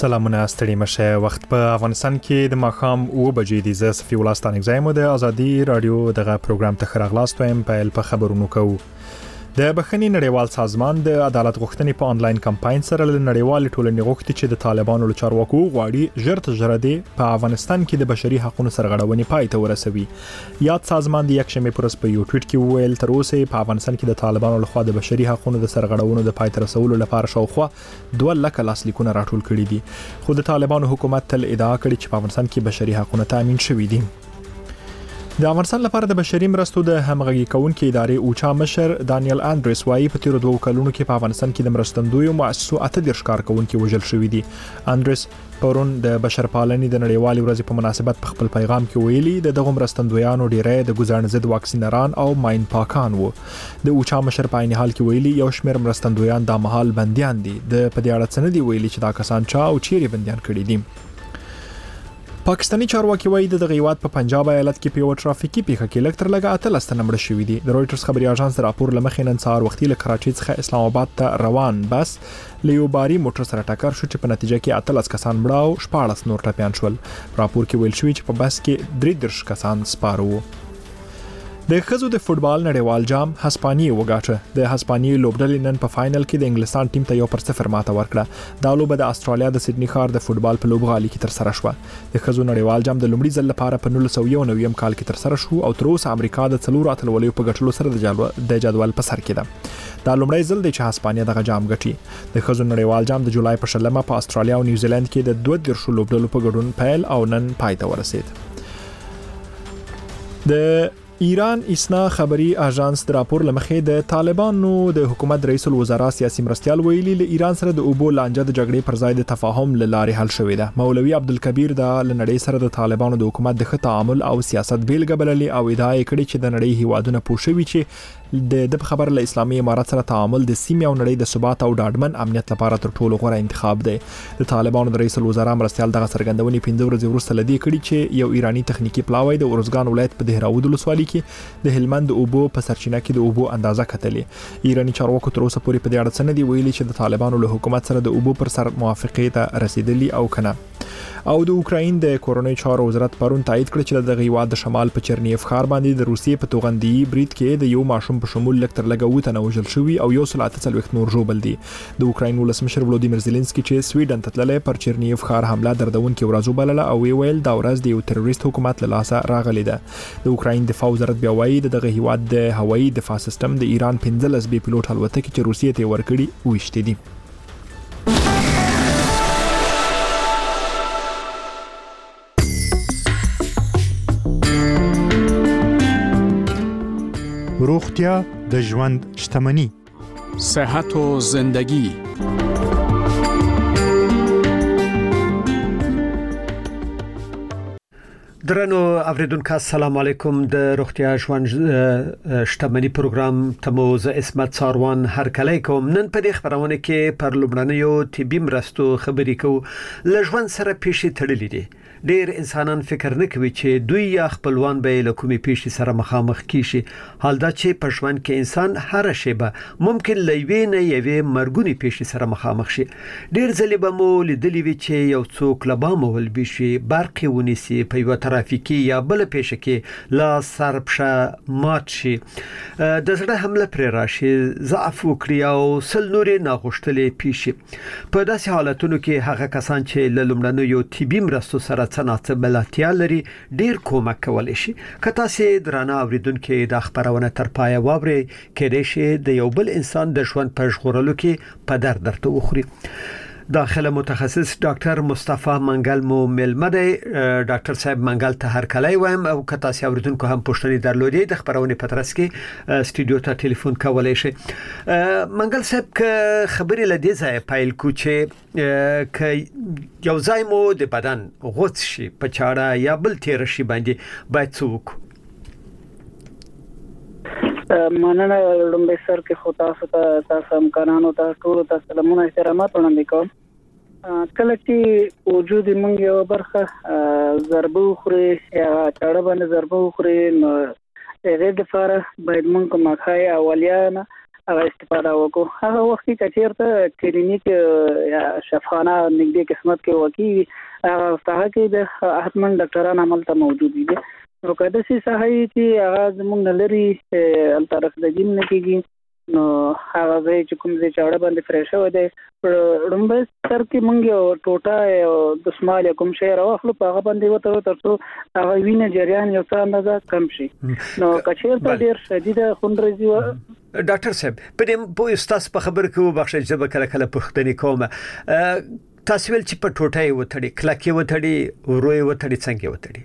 سلامونه ستړي مشه. وخت په افغانستان کې د ماښام 9 بجې دي. زه صفي الله ستانک زایم د ازادي رادیو دغه پروګرام ته خراغلاست وایم. په خبرونو کوو د بخښنې نړیوال سازمان د عدالت غوښتنې په انلاین کمپاین سره له نړیوال ټولنې غوښتي چې د طالبانو له چارواکو غواړي ژر تر ژره په افغانستان کې د بشري حقوقو سرغړونې پای ته ورسوي. یاد سازمان د یکشنبه پر ورځ په یو ټویټ کې وویل تر اوسه په افغانستان کې د طالبانو لخوا د بشري حقوقو د سرغړونو د پای ته رسولو لپاره شاوخوا 2 لک لاسلیکونه راټول کړي دي، خو د طالبانو حکومت تل ادعا کړې چې په افغانستان کې بشري حقوقو تامین شوي دي. د افغانستان لپاره د بشري مرستو د همغږي کونکو ادارې اوچا مشر دانیل اندریس وايي په تیر 2 کلونو کې په افغانستان کې د مرستندویو مؤسسو 18 کارکونکو وژل شوي دي. اندریس پرون د بشرپالنې د نړیوالې ورځې په مناسبت په خپل پیغام کې ویلي د مرستندویانو ډیری د ګزارن ضد واکسینران او ماین پاکان وو. د اوچا مشر په عین حال کې ویلي یو شمېر مرستندویان د مهال بنديان دي. د په دې اړه څه نه دی ویلي چې دا کسان چا او چیرې بنديان کړي دي. پاکستاني چارواکي وایي د هیواد په پنجاب ایالت کې په یو ټرافیکي پیښه کې لکټر لګا 18 تنه مړه شوي دي. د رويټرز خبري اژانس راپور لمخې نن سهار وختي له کراچۍ څخه اسلام آباد ته روان بس له یو باري موټر سره ټکر شو چې په نتیجه کې 18 کسان مړه او 14 نور ټپيان شول. راپور کې ویل شوی چې په بس کې 33 کسان سپاره وو. د خزو د فوتبال نړیوال جام هسپانیې وګاټه. د هسپانیې لوبډلې نن په فائنل کې د انګلستان ټیم ته 1-0 ماته ورکړه. دا لوبه د استرالیا د سېډني ښار د فوتبال په لوبغالي کې تر سره شوه. د خزو نړیوال جام د لومړي ځل لپاره په 1999 کال کې تر سره شو او تر اوسه امریکا د 4 اتلولیو په ګټلو سره د جدول په سر کې ده. دا لومړی ځل دی چې هسپانیا دغه جام ګټي. د خزو نړیوال جام د جولای په 10 په استرالیا او نیوزیلند کې د 32 لوبډلو په ګډون پیل او نن پای ته ورسید. د ایران اسنا خبري اژانس د راپور لمخې د طالبانو د حکومت رئیس الوزرا سیاسي مرستيال ویلي له ایران سره د اوبو لانجه د جګړې پر ځای د تفاهم لارې حل شوې ده. مولوي عبدالکبیر د لنړۍ سره د طالبانو د حکومت د ښه تعامل او سیاست بیلګه بللې او ادعا کړې چې د نړۍ هیوادونه پوښوي چې د خبر له اسلامي امارات سره تعامل د سیمې او نړۍ د ثبات او ډاډمن امنیت لپاره تر ټولو غوره انتخاب دی. د طالبانو د رئیس الوزرا مرستيال دغه څرګندونې 15 ورځې وروسته لدی کړي چې یو ایرانی تخنیکی پلاوی د اورزګان ولایت په دهراود ولسوالۍ کې د هلمند اوبو په سرچینه کې د اوبو اندازه کتلې. ایرانی چارواکو تر اوسه پورې په دې اړه څه نه دی ویلي چې د طالبانو له حکومت سره د اوبو پر سر موافقه ته رسیدلی او کنه. او د اوکراین د کورونی چارو وزارت پرون تایید کړ چې د هیواد د شمال په چرنیف ښار باندې د روسیې په توغندي برید کې د یو ماشوم په شمول لکټر لګاوت نه وژل شوی او یو سلات څلوخت نور ژوبل دي. د اوکراین ولسمشر ولودیمیر زيلنسکي چې سویډن ته تللی پر چرنیف ښار حمله دردون کې ورځو بلله او ویل دا ورځ د یو تروریست حکومت له لاسه راغلی ده. د اوکراین دفاع وزارت بیا وایي دغه هیواد د هوایي دفاع سیستم د ایران 15 بي پيلوټ الوتکې چې روسیې ته ورکړي وښتې دي. روغتیا د ژوند شتمني. صحت و زندگی. درنو اوریدونکو السلام علیکم. د روغتیا ژوند شتمنی پروګرام تمو ز اسمت ساروان هر کله کوم. نن په دې خبرونه کې پر لومړنیو طبي مرستو خبرې کوو. لژوند سره پیښې تړلې دي. ډېر انسانان فکر نه کوي چې دوی یا خپلوان به له کومې پیښې سره مخامخ کیشي. حال دا چې په ژوند کې انسان هر شیبه ممکن لوي نه یوي مرګونی پیښې سره مخامخ شي. ډېر ځلې به مو لیدلې وي چې یو څوک لبام ولبي شي، برق ونیسي، په یو ترافیکي یا بل پیښه کې لا سرپشه مات شي، د زړه حمله پر راشي، ضعف وکړي او سل نورې ناغوښتلې پیښې. په داسې حالتونو کې هغه کسان چې له لومړنیو طبي مرستو سره څنګه بلاتیا لري ډیر کومک کولای شي. که تاسو درانه اوریدونکو د خبرونه تر پای واوري کېدای شي د یو بل انسان د ژوند په ژغورلو کې په درد وخوري. داخله متخصص ډاکټر مصطفی منګل مو ملمده. ډاکټر صاحب منګل ته هر کله وایم او که تاسو اوریدونکو هم پوښتنې درلودي د خبرونه پترس کې استودیو ته ټلیفون کولای شي. منګل صاحب که خبرې لدې ځای پایل کو چې ک یو ځای مو د بدن غوڅ شي په چاړه یا بل تیر شي باندې باید څوک مننه. لومړی سر کې خو تاسو امکانانو ته ټول ته سلامونه احترامات وړاندې کوم. کله چې وجود موږ یو برخه ضربه خوري یا چاړه باندې ضربه خوري نو هغه د لپاره باید موږ کومه خای اولیانه هغه استفاده وکړو. هغه وخت کې چیرته کلینیک یا شفاخانه نږدې قسمت کې وکی هغه ساحه کې د حتمن ډاکټران عمل ته موجود دي. نو کله چې ساحه چې هغه زموږ لري الطرف د دین نه کېږي نو هغه چې کوم ځای چاړه باندې فرېش و دی لومبه سر کې مونږ یو ټوټه د شمال کوم شی راوخلو په هغه باندې وته ترڅو هغه وینه جریان یو څه اندازه کم شي. نو کچېرته ډیر شدید خونریزي و. ډاکټر صاحب په دې په استاد په خبر کې وبخښه چې به کله کله پوښتنه کوم تاسو ول چې په ټوټه وتړي کلکې وتړي وروي وتړي څنګه وتړي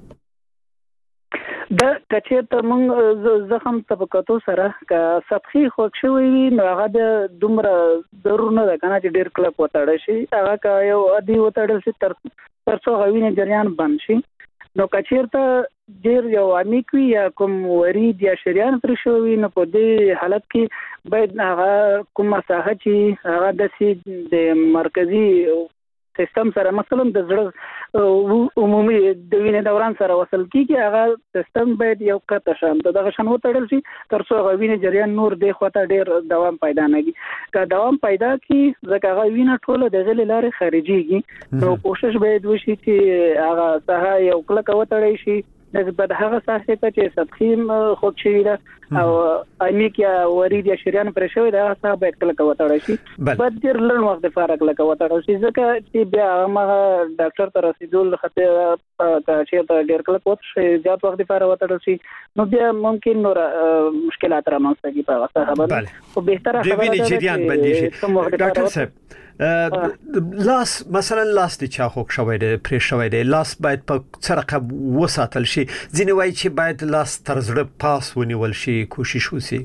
د کچېرته مونږ زخم طبقاتو سره که سطحي خوښ شوی وي نو هغه د دومره ضرور نه ده کنه چې ډیر کلک وتړل شي. هغه که یو عادي وتړل شي ترڅو غوینه جریان بند شي. نو کچېرته ډیر یو عمیق وي یا کوم ورید یا شریان پر شوی نو په دې حالت کې باید هغه کومه ساحه چې هغه د مرکزی سیستم سره مثلا د زړه عمومي د وینې دوران سره وصل کیږي هغه سیستم باید یو قطه شان دغه شان وتړل شي ترڅو هغه وینې جریان نور د خواته ډیر دوام پیدا نه کی. که دوام پیدا کی ځکه هغه وینې ټوله د غل لارې خارجيږي نو کوشش باید وشي چې هغه ساحه یو کلک وتړی شي نسبت هغه ساحه ته چې سطحي خوښ شي دا او عمیق یا ورید یا شریان پر شوی دا هغه باید کلک وتړی شي. بعد ډیر لږ وخت لپاره کلک وتړل شي ځکه چې بیا هغه ډاکټر ته رسیدول خطر چې ډیر کلک وت شي زیات وخت لپاره وتړل شي نو بیا ممکن نور مشکلات رامنځته کیږي په هغه ساحه باندې او به تر خبره ده جریان باندې شي. ډاکټر صاحب لاس مثلا لاس د چا خوښ شوی دی پرې شوی دی لاس باید په سرقه وساتل شي ځینې وایي چې باید لاس تر زړه پاس ونیول شي کوشش وسی.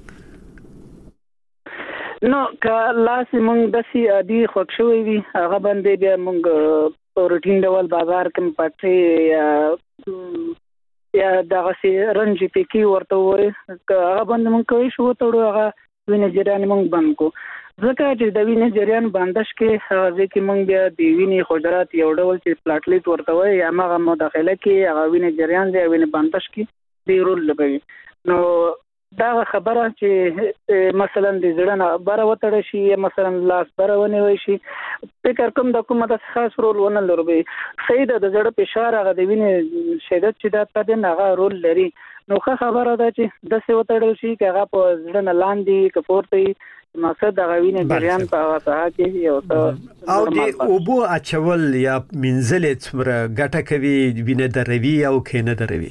نو که لاس مونږ د سي عادي خوښ شوی وي هغه باندې بیا مونږ روټین ډول بازار کې پټي یا دغه سي رنج پکې ورته وره هغه باندې مونږ کوي شو ته هغه وینې جریان مونږ بند کو ځکه چې د وینې جریان بندش کې هغه کې مونږ بیا د وینې حجرات یو ډول چې پلاټلیټ ورته وي هغه مداخله کې هغه وینې جریان دی وینې بندش کې دی رول لګوي. نو دا خبره چې مثلا د زړه نه بره وتړ شي یا مثلا لاس بره ونیوي شي فکر کوم د کومه د خاص رول ونه لري صحیح د زړه فشار هغه د وینې شدت چې دا په هغه رول لري. نو خبره ده چې د څه وتړل شي چې هغه په زړه نه لاندې کپورته مقصد د غوینې جریان په هغه ساحه کې یو څه او د اوبو اچول یا منزلت څومره ګټه کوي وینې دروي او کینه دروي.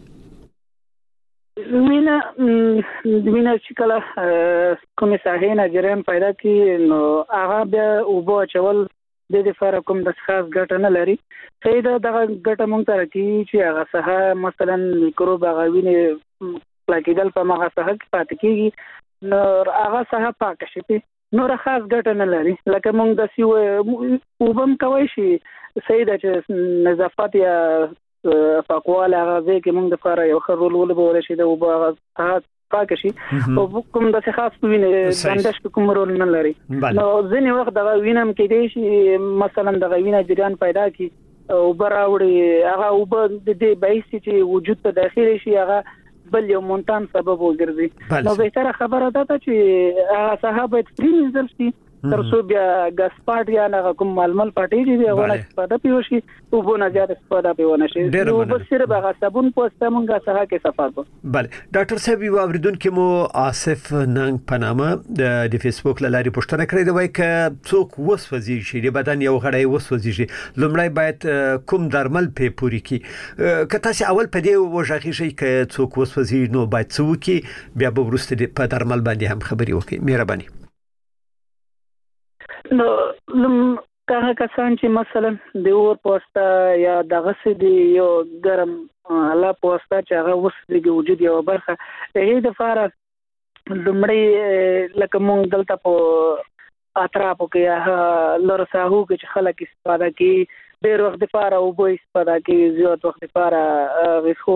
وینه چې کله کومه ساحه نه جریان پیدا کی نو هغه بیا اوبو اچول د لپاره کوم د خاص ګټه نه لري. صحیح ده دغه ګټه مونږ ته راځي چې هغه ساحه مثلا میکروب هغه وینې پلاکیدل په هغه ساحه کې پاتې کیږي نو هغه ساحه پاک شي نور خاص ګټه نه لري. لکه مونږ د سیو وبم کوي شي صحیح ده چې نظافت یا پاکواله هغه کې مونږ د لپاره یو خرول ولول شي د وبو هغه پاک شي او کوم د خاص وینې بندش کوم رول نه لري. نو ځینې وخت د وینم کې دی شي مثلا د وینې جریان پیدا کی او براوړي هغه وب د دې بایسي چې وجود ته داخلي شي هغه بل یو مونتان سبب وګرځي. نو به تر خبره ده چې هغه صحابه پرینځل شي ترڅو بیا ګسپاټ یا نه کوم ململ پټي دی هغه استفاده پیوشي او بونه زیات استفاده پیونه شي نو بس صرف هغه صابون پوسټه مونږه سره کې صفه کو. بله ډاکټر صاحب یو اوریدونکو مو آصف ننګ پنامه د فیسبوک لاري پوښتنه کړې ده وایي ک څوک وسوځي شي د بدن یو غړی وسوځي شي لومړی باید کوم درمل په پوری کی که تاسو اول په دې وژغی شي ک څوک وسوځي نو باید څوک بیا به ورسته په درمل باندې هم خبري وکړي. مهرباني. نو هغه کسان چې مثلا د اور پوسټه یا دغه څه دی یو ګرم لا پوسټه چې هغه وسلګي وجود یو برخه هغه د فار لمړی لکه مونږ دلته په اطرافو کې لور ساهو کې چې خلک استفاده کوي ډېر وخت لپاره او به استفاده کوي زیات وخت لپاره غوښو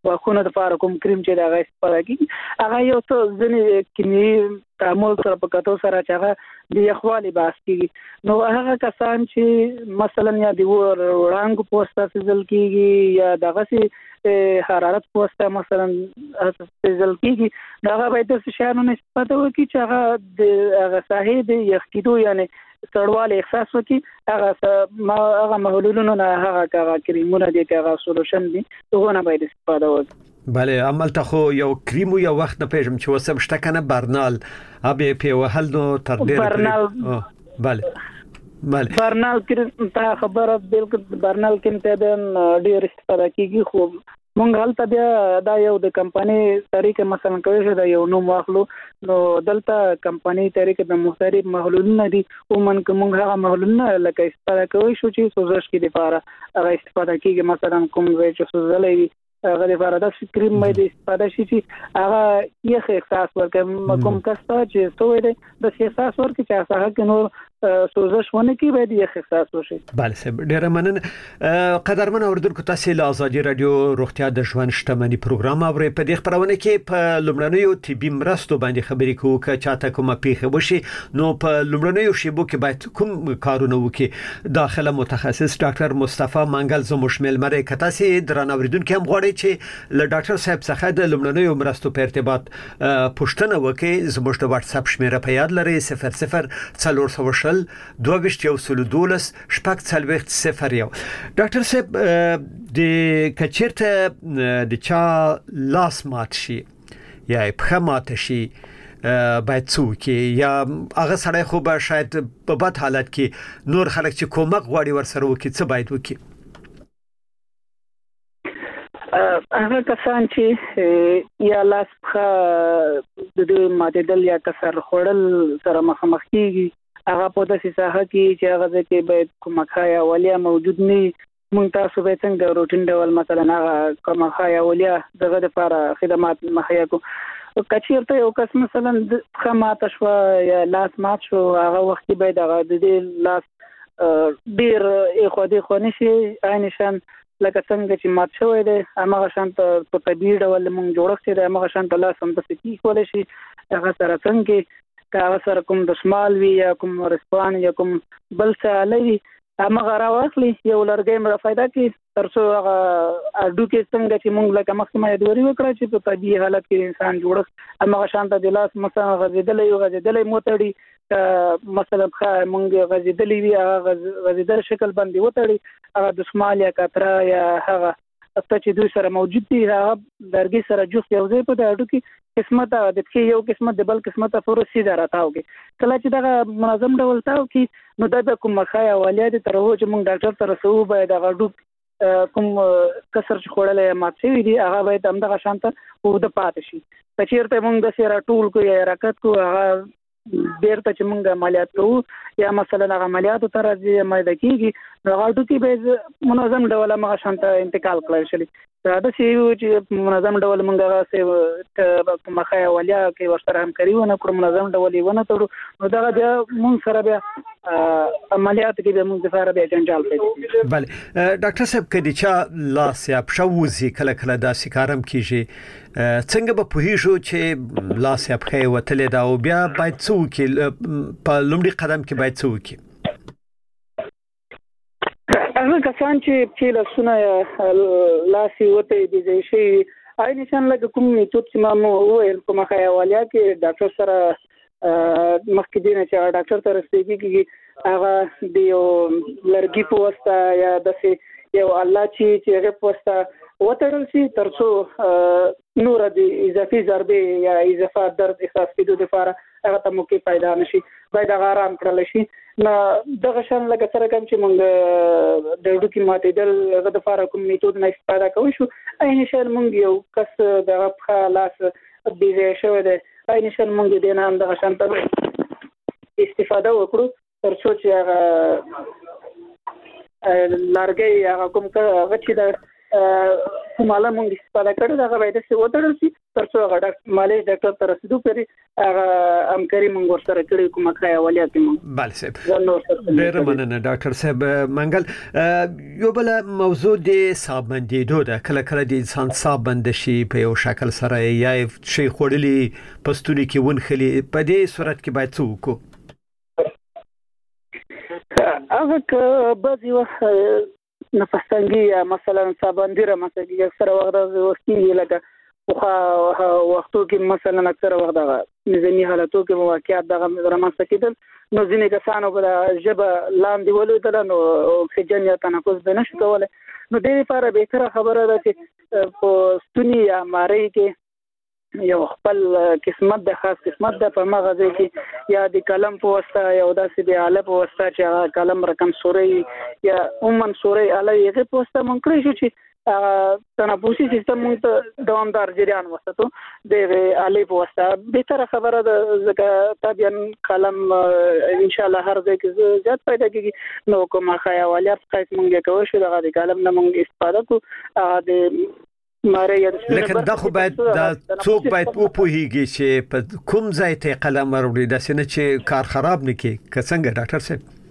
واخونه د لپاره کوم کریم چې دا غي استفاده کیږي هغه یو څه ځنې کیمیاوي تعامل سره په کتو سره چې هغه د یخوالي باعث کیږي نو هغه کسان چې مثلا یا د وړانګو پوسټه سزل کیږي یا دغه سي حرارت پوسټه مثلا سزل کیږي دا باید د شانو استفاده وکړي چې هغه د ساحې د یخ کېدو یعنی سړواله احساس وکړي هغه محلولونه نه هغه کریمونه دي هغه سولوشن دي دغه باید استفاده وکړي بله عمل ته خو یو کریم یو وخت نه پېژم چې وسم شته کنه برنال ابي په وهل نو تر ډېر برنال بله برنال کریم ته خبره بالکل برنال کریم ته ډېر استفاده کیږي خو مونږ هلته بیا دا یو د کمپنی طریقې مثلا کوي چې دا یو نوم واخلو نو دلته کمپنی طریقې د مختلف محلولونه دي او مونږ هغه محلولونه لکه استفاده کوي شو چې سوزش کې لپاره هغه استفاده کیږي مثلا کوم ځای چې سوزلې هغه لپاره د کریم مې استفاده شي چې هغه یخ احساس ورکوي کوم کسته چې سوې ده د احساس ورکوي چې هغه کې نور سوزش ونه کی باید یخ احساس وشي بله سب ډیره مننه قدرمن اوریدونکو تاسو له ازادي رادیو روغتیا د ژوند شتمنۍ پروګرام اورئ په دې خبرونه کې په لومړنیو طبي مرستو باندې خبرې کوو چې چاته کومه پیښه وشي نو په لومړنیو شیبو کې باید کوم کارونه وکړي داخله متخصص ډاکټر مصطفی منګل زموږ شمل مری کتاسي درنه اوریدونکو هم غواړي چې له ډاکټر صاحب څخه د لومړنیو مرستو په ارتباط پوښتنه وکړي زموږ د واتس اپ شمیره په یاد لرئ 00 2212 شپږ څلوېښت 01 ډاکټر صاحب د کچیرته د چا لاس مات شي یا پښه مات شي باید څوک یا هغه سړی خو به شاید په بد حالت کې نور خلک چې کومک غواړي ورسره وکړي څه باید وکړي هغه کسان چې یا لاس پښه د ماتېدل یا کسر خوړل سره مخامخ کیږي هغه په داسې ساحه کې چې هغه ځکه باید کومخای اولیا موجود نه مونږ تاسو به څنګه روټین ډول مثلا هغه کومخای اولیا دغه لپاره خدمات مخیا کو کچیرته یو کس مثلا خمات شو یا لاس مات شو هغه وخت باید هغه د لاس ډیر اخوادي خونی شي عینشان لکه څنګه چې مات شوی دی هغه شانت په طبيعي ډول مونږ جوړښت دی هغه شانت لاس هم د سکی کول شي هغه سره څنګه کاغه سره کوم د شمال وی یا کوم ورسپان یا کوم بل څه لوي هغه راوخلی یو لرګي مړه فائدہ کی ترڅو هغه اډو کې څنګه چې مونږ لکه مخکې ما دوری وکړه چې په طبيعي حالت کې انسان جوړ هغه شانت د لاس مثلا غزیدلې موتړي مثلا مونږ غزیدلې وی هغه غزیدل شکل باندې وتړي هغه د شمال یا کترا یا هغه چې دوی سره موجود دي هغه درګي سره جوخ یو ځای په اډو کې قسمت د کې یو قسمت د بل قسمت فورسي دراتاوږي کله چې دا منظم ډول تاو کې نو د کوم مخای اولیات تر هغه چې موږ ډاکټر سره سو باید هغه ډوب کوم کسر خړلې ماته وی دي هغه باید همدغه شانته او د پات شي چیرته موږ د سره ټول کو یا حرکت کو هغه بیرته چې موږ عملیات کوو یا مثلا هغه عملیات تر ځي مېده کیږي هغه ډو کې به منظم ډول هغه شانته انتقال کړل شي دا د سی چې منظم ډول موږ هغه څه مخه اولیا کې ورسره هم کوي ونه کوم منظم ډول ونه تړو نو دا بیا موږ سره بیا عملیات کې به موږ سره بیا جنجال کوي بله ډاکټر صاحب کدي چې لاس یا پښوزي کله کله دا سکارم کیږي څنګه به پوهیږو چې لاس یا پښه وتلې دا او بیا باید څوک په لومړي قدم کې باید څوک هغه کسان چې لاسونه لاسي وته دي شي آی نشان لکه کوم میتود چې ما وویل کومه خیالیا کې ډاکټر سره مخکې دینه چې ډاکټر ته رسېږي کې هغه د یو لرګي په واسطه یا د یو الله چې هغه په واسطه وتړل شي ترڅو نور د اضافي ضربې یا اضافه درد احساس کېدو لپاره هغه ته موقع پیدا نشي باید هغه آرام کړل شي نو دغه شان لکه سره کوم چې موږ د ډو کې ماتېدل هغه د لپاره کوم میتود نه استفاده کوو شو عین شان موږ یو کس دغه په لاس بيځه شوی دی عین شان موږ د نه هم دغه شان ته استفاده وکړو ترڅو چې هغه لارګي هغه کوم هغه چې د کوماله مونږ استفاده کړو دا باید څه وتړل شي ترڅو هغه مالي ډاکټر تر رسیدو پرې هغه همکاري مونږ ورسره کړی کومه کای اولیا کې مونږ بله صاحب ډېر مننه ډاکټر صاحب منګل یو بل موضوع د ساه بندیدو ده کله کله د انسان ساه بند شي په یو شکل سره یا شي خورلي پستونی کې ونخلي په دې صورت کې باید څه وکړو هغه بعضی وخت نفس تنګي یا مثلا صابندیره مثلا اکثر وخت وختي لکه وختو کې مثلا اکثر وخت دغه نظامی حالاتو کې مواقعات دغه رامنځته کېدل نو ځینې کسانو په ژبه لاندې ولودل نو اکسیجن یا تنفس به نشي کولای نو د دې لپاره به تر خبره ده چې په ستوني یا ماری کې یو خپل قسمت د خاص قسمت د په مغزه کې یا د قلم په واسطه یا داسې د آله په واسطه چې قلم رقم سوري یا عموما سوري آله یې په واسطه مونږ کړی شو چې تنفسي سیستم مونږ دوامدار جریان وساتو د آله په واسطه به تر خبره ده طبيعا قلم ان شاء الله هر ځای کې زیات پیدا کیږي نو کومه خیالات خاص مونږ کوو شو د قلم نه مونږ استفاده کوو د لیکن دا خو باید دا څوک باید وپوهیږي چې په کوم ځای ته قلم وروړي دا څنګه چې کار خراب نه کی که څنګه ډاکټر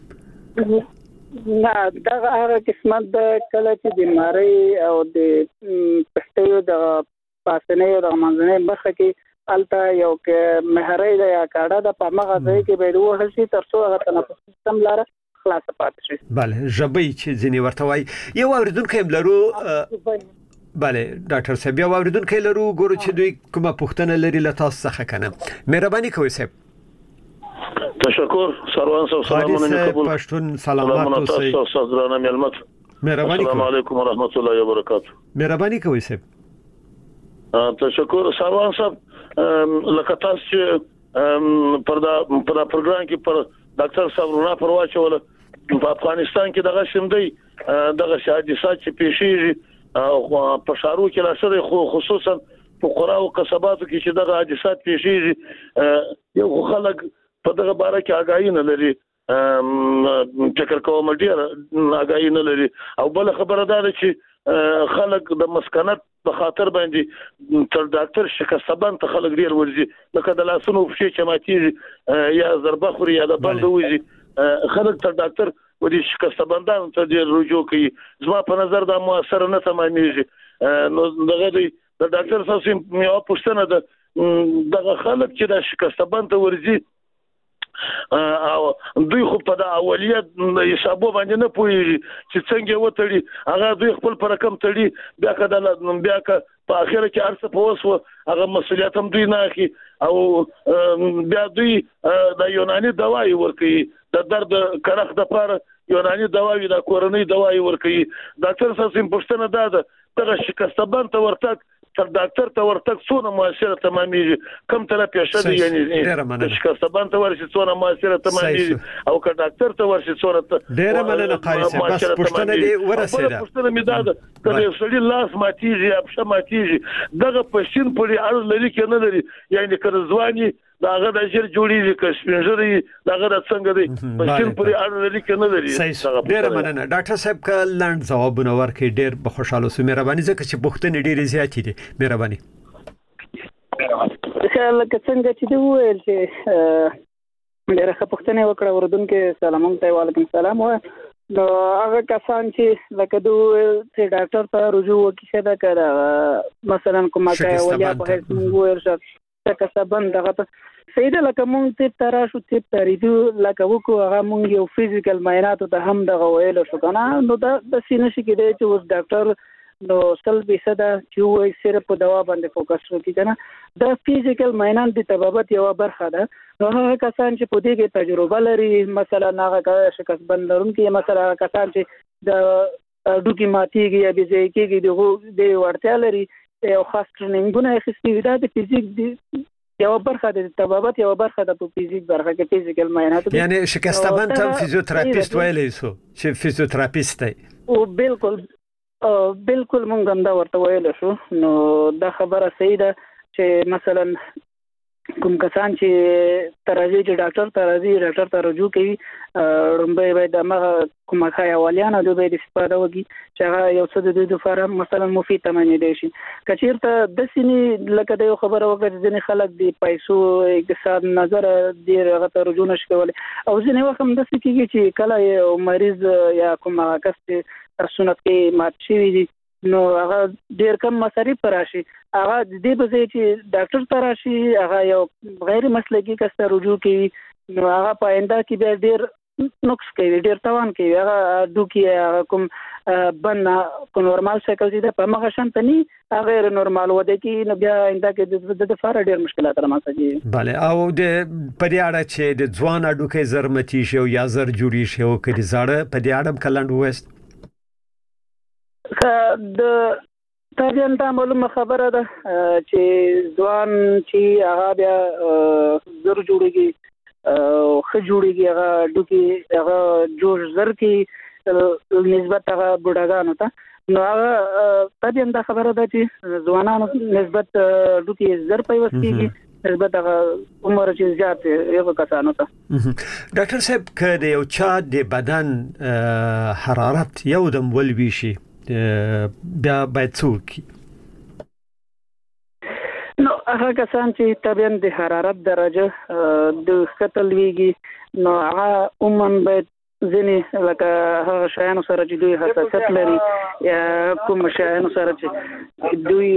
صاحب نه دا هغه قسمت د کله چې د ماری او د پښتیو د پاسنې او د منځنۍ برخه کې الته یو کې مهرې د یا کاډه د پامغه ځای کې به وهل شي ترڅو هغه تنفس سیستم لاره خلاص پاتې شي bale ژبې چې ځینی ورته وای یو اوریدونکو لرو بله ډاکټر صاحب یو اوریدونکو لرو ګورو چې دوی کومه پوښتنه لري له تاسو څخه کنه مهرباني کوئ صاحب تشکر سروان صاحب سلامونه قبول پښتون سلامات اوسئ صدرانه ملمت مهرباني السلام علیکم ورحمت الله وبرکاته مهرباني کوئ صاحب تشکر سروان صاحب لکه تاسو پر پروګرام کې پر ډاکټر صاحب رونا پرواچول په افغانستان کې دغه شمدي دغه حادثات چې پیښیږي او په شارو کې لاسره خصوصا په قرا او قصباتو کې چې دغه حادثات پیښیږي یو خلک په دغه باره کې آگاهی نه لري فکر کوم ډیر آگاهی نه لري او بل خبره ده چې خلک د مسکنت په خاطر باندې تر ډاکټر شکستبان ته خلک ډیر ورځي لکه د لاسونو په شي چې ماتيږي یا ضربه خوري یا د بند وځي خلک تر ډاکټر ودي شکستبندان ته ډیر رجوع کوي زما په نظر دا موثر نه تمامېږي نو دغه د ډاکټر صاحب یو پوښتنه ده دغه خلک چې د شکستبان ته ورځي او دوی خو په د اولیت حسابو باندې نه پوهیږي چې څنګه وتړي هغه دوی خپل پر رقم تړي بیا کله په اخر کې ارڅ په وسو هغه مسؤلیت هم دوی نه اخلي او بیا دوی د یوناني دوايي ورکوي د درد کړخ د پاره یوناني دوايي د کورنۍ دوايي ورکوي ډاکټر صاحب پوښتنه ده دغه شکستبان ته ورتګ تر ډاکټر ته ورتګ څونه موثره تمامېږي کم طرف شته یعنی شکستبان ته ورشي څونه موثره تمامېږي او که ډاکټر ته ورشي څونه ډېر مننه قاری صاحب بس پوښتنه دی ورسېده پوښتنه مې ده کله سړي لاس ماتيږي اپشه ماتيږي دغه پښین پورې اړه لري کې نه لري یعنی کله ځواني داغه د شر جوړیږي که سپینځري داغه د څنګه دی پښین پورې اړه لري کې نه لري ډېر مننه ډاکټر صاحب که لاند ځوابونه ورکړي ډېر به خوشاله سو مهرباني ځکه چې پوښتنې ډېرې زیاتې دي مهرباني لکه څنګه چې دی ویل چې ډېر ښه پوښتنه وکړه ورودونکو سلام علیکم سلام نو هغه کسان چې لکه دوی چې ډاکټر ته رجوع وکړي دا کړه مثلا کومه کای ولیا په هیڅ موږ ورشه څنګه بند دغه سیده لکه مونږ ته تراشو ته تریدو لکه وکړو هغه مونږ یو فزیکل معاینات ته هم دغه ویل شو کنه نو دا د سینې شي کې چې اوس ډاکټر نو سل بیسده چې وایي صرف په دوا باندې فوکس وکړي کنه دا فزیکل معاینات د طبابت یو برخه ده نو هغه کسان چې په دې کې تجربه لري مثلا هغه شکست بندرونکو مثلا کسان چې د ډوکی ماتيږي یا بيځي کېږي د ورتیا لري یو خاص ټریننګونه اخیستي دا د فزیک یو برخه د طبابت یو برخه د فزیک برخه کې فزیکل معاینات یعنی شکستبان ته فزیوتراپیست ویلې سو چې فزیوتراپیست دی او بالکل مونږ هم دا ورته ویل شو نو دا خبره صحیح ده چې مثلا کوم کسان چې ترازی چې ډاکټر ته رجوع کوي رومبه باید دغه کومه خای اولیان د به استفاده وکړي چې هغه یو څه د دوی لپاره مثلا مفید تمنې دي شي کچیرته د سینې لکه د خبره وکړه ځینې خلک د پیسو اقتصاد نظر دی هغه ته رجوع نشي کولای او ځینې وخت هم د سکیږي چې کله یو مریض یا کومه کس چې سنت کې مات شي دي نو هغه ډیر کم مصارف راشي هغه د دې په ځای چې ډاکټر ته راشي هغه یو غیر مسلکي کس ته رجوع کوي نو هغه په آینده کې بیا ډیر نقص کوي ډیر تاوان کوي هغه دوکي کوم بنا کو نورمال شکل دي په مغه شانت نه غیر نورمال وده کې نو بیا آینده کې د فار ډیر مشکلات رامنځته کیږي bale او د پدې اړه چې د ځوان اډوکې زرمتی شو یا زر جوړی شو کړي زړه پدې اړه کلند وست د تاجن ته معلومه خبره ده چې ځوان چې هغه بیا زر جوړیږي خو جوړیږي هغه ډوکی هغه جوش زر کې نسبت هغه بډاګانو ته نو هغه تاجن ته خبره ده چې ځوانانو نسبت ډوکی زر پیوست کیږي نسبت هغه عمر چې زیات یو کسانو ته ډاکټر صاحب کله یو چا د بدن حرارت یو دم ولوي شي بیا باید څوک نو هغه کسان چې طبيعاً د حرارت درجه د خطل ویږي نو هغه عموما باید ځینې لکه هغه شیانو سره چې دوی حساسیت لري یا کوم شیانو سره چې دوی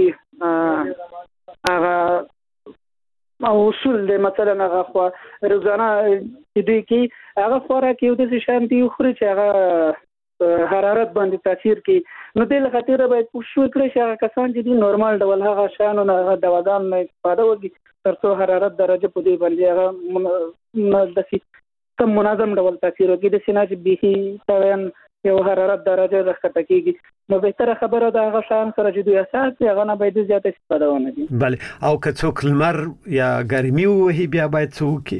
هغه اصول د مثلا هغه خو روزانه دوی کې هغه خوراک یو د شیان دی خوري چې هغه حرارت باندې تاثیر کوي نو د خاطر باید پوښښ وکړي چې هغه کسان چې د نورمال ډول هغه شانو نه دواګان نه استفاده وکړي ترڅو حرارت درجه په دې باندې هغه د سیستم منظم ډول تاثیر وکړي د سینې چې به تاوین یو حرارت درجه راځي کېږي نو به تر خبره د هغه شان سره چې دوی اساس هغه نه باید زیات استفاده ونه کړي bale او که څوک لمر یا ګرمي وهي بیا باید څوک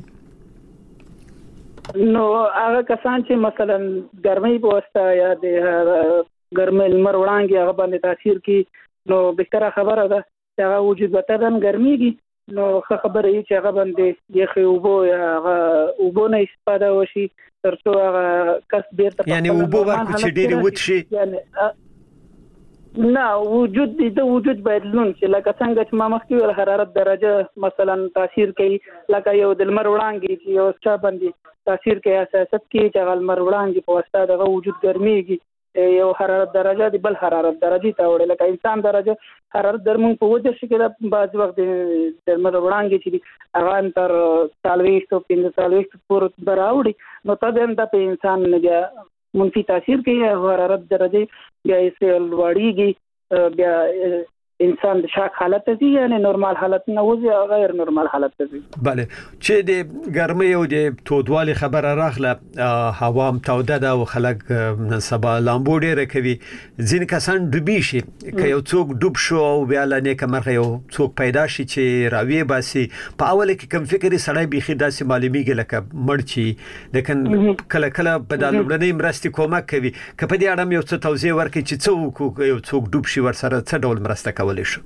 نو هغه کسان چې مثلا ګرمۍ په واسطه یا د ګرمۍ لمر وړانګې هغه باندې تاثیر کوي نو بهتره خبره ده چې هغه وجود بدن ګرميږي نو خبره یې چې هغه باندې یخي اوبو یا هغه اوبو نه استفاده وشي ترڅو هغه کس بیرته یعنی اوبو ورکو چې ډېری وڅشي نه وجود باید لون چې لکه څنګه چې ما مخکې ول حرارت درجه مثلا تاثیر کوي لکه یو د لمر وړانګې چې یو چا باندې تاثیر کوي اساسات کې چې لمر وړانګې په واسطه د وجود ګرميږي یو حرارت درجه دی بل حرارت درجه ته وړي لکه انسان درجه حرارت درمون په وجه شي کې بعض وخت د لمر وړانګې چې هغه تر 40 او 45 پورې براوړي نو تدن د انسان نه منفي تاثیر کوي حرارت درجه بیا یې لوړیږي بیا انسان د شاک حالت ته یعنی نورمال حالت نه وځي غیر نورمال حالت ته bale چې د ګرمۍ او د تودوالي خبره راغله هوا هم توده ده او خلک نن سبا لامبو ډېر کوي ځین کسان ډوبي شي که یو څوک ډوب شو او بیا لنه کمرغه یو څوک پیدا شي چې راوي باسي په اول کې کم فکرې سړی بيخي داسې معلومیږي لکه مړچی لیکن کله کله په دالوبلنې مرستې کومک کوي که په دې اړه یو څه توضیح ورکړي چې څوک یو څوک ډوب شي ورسره څه ډول مرسته شو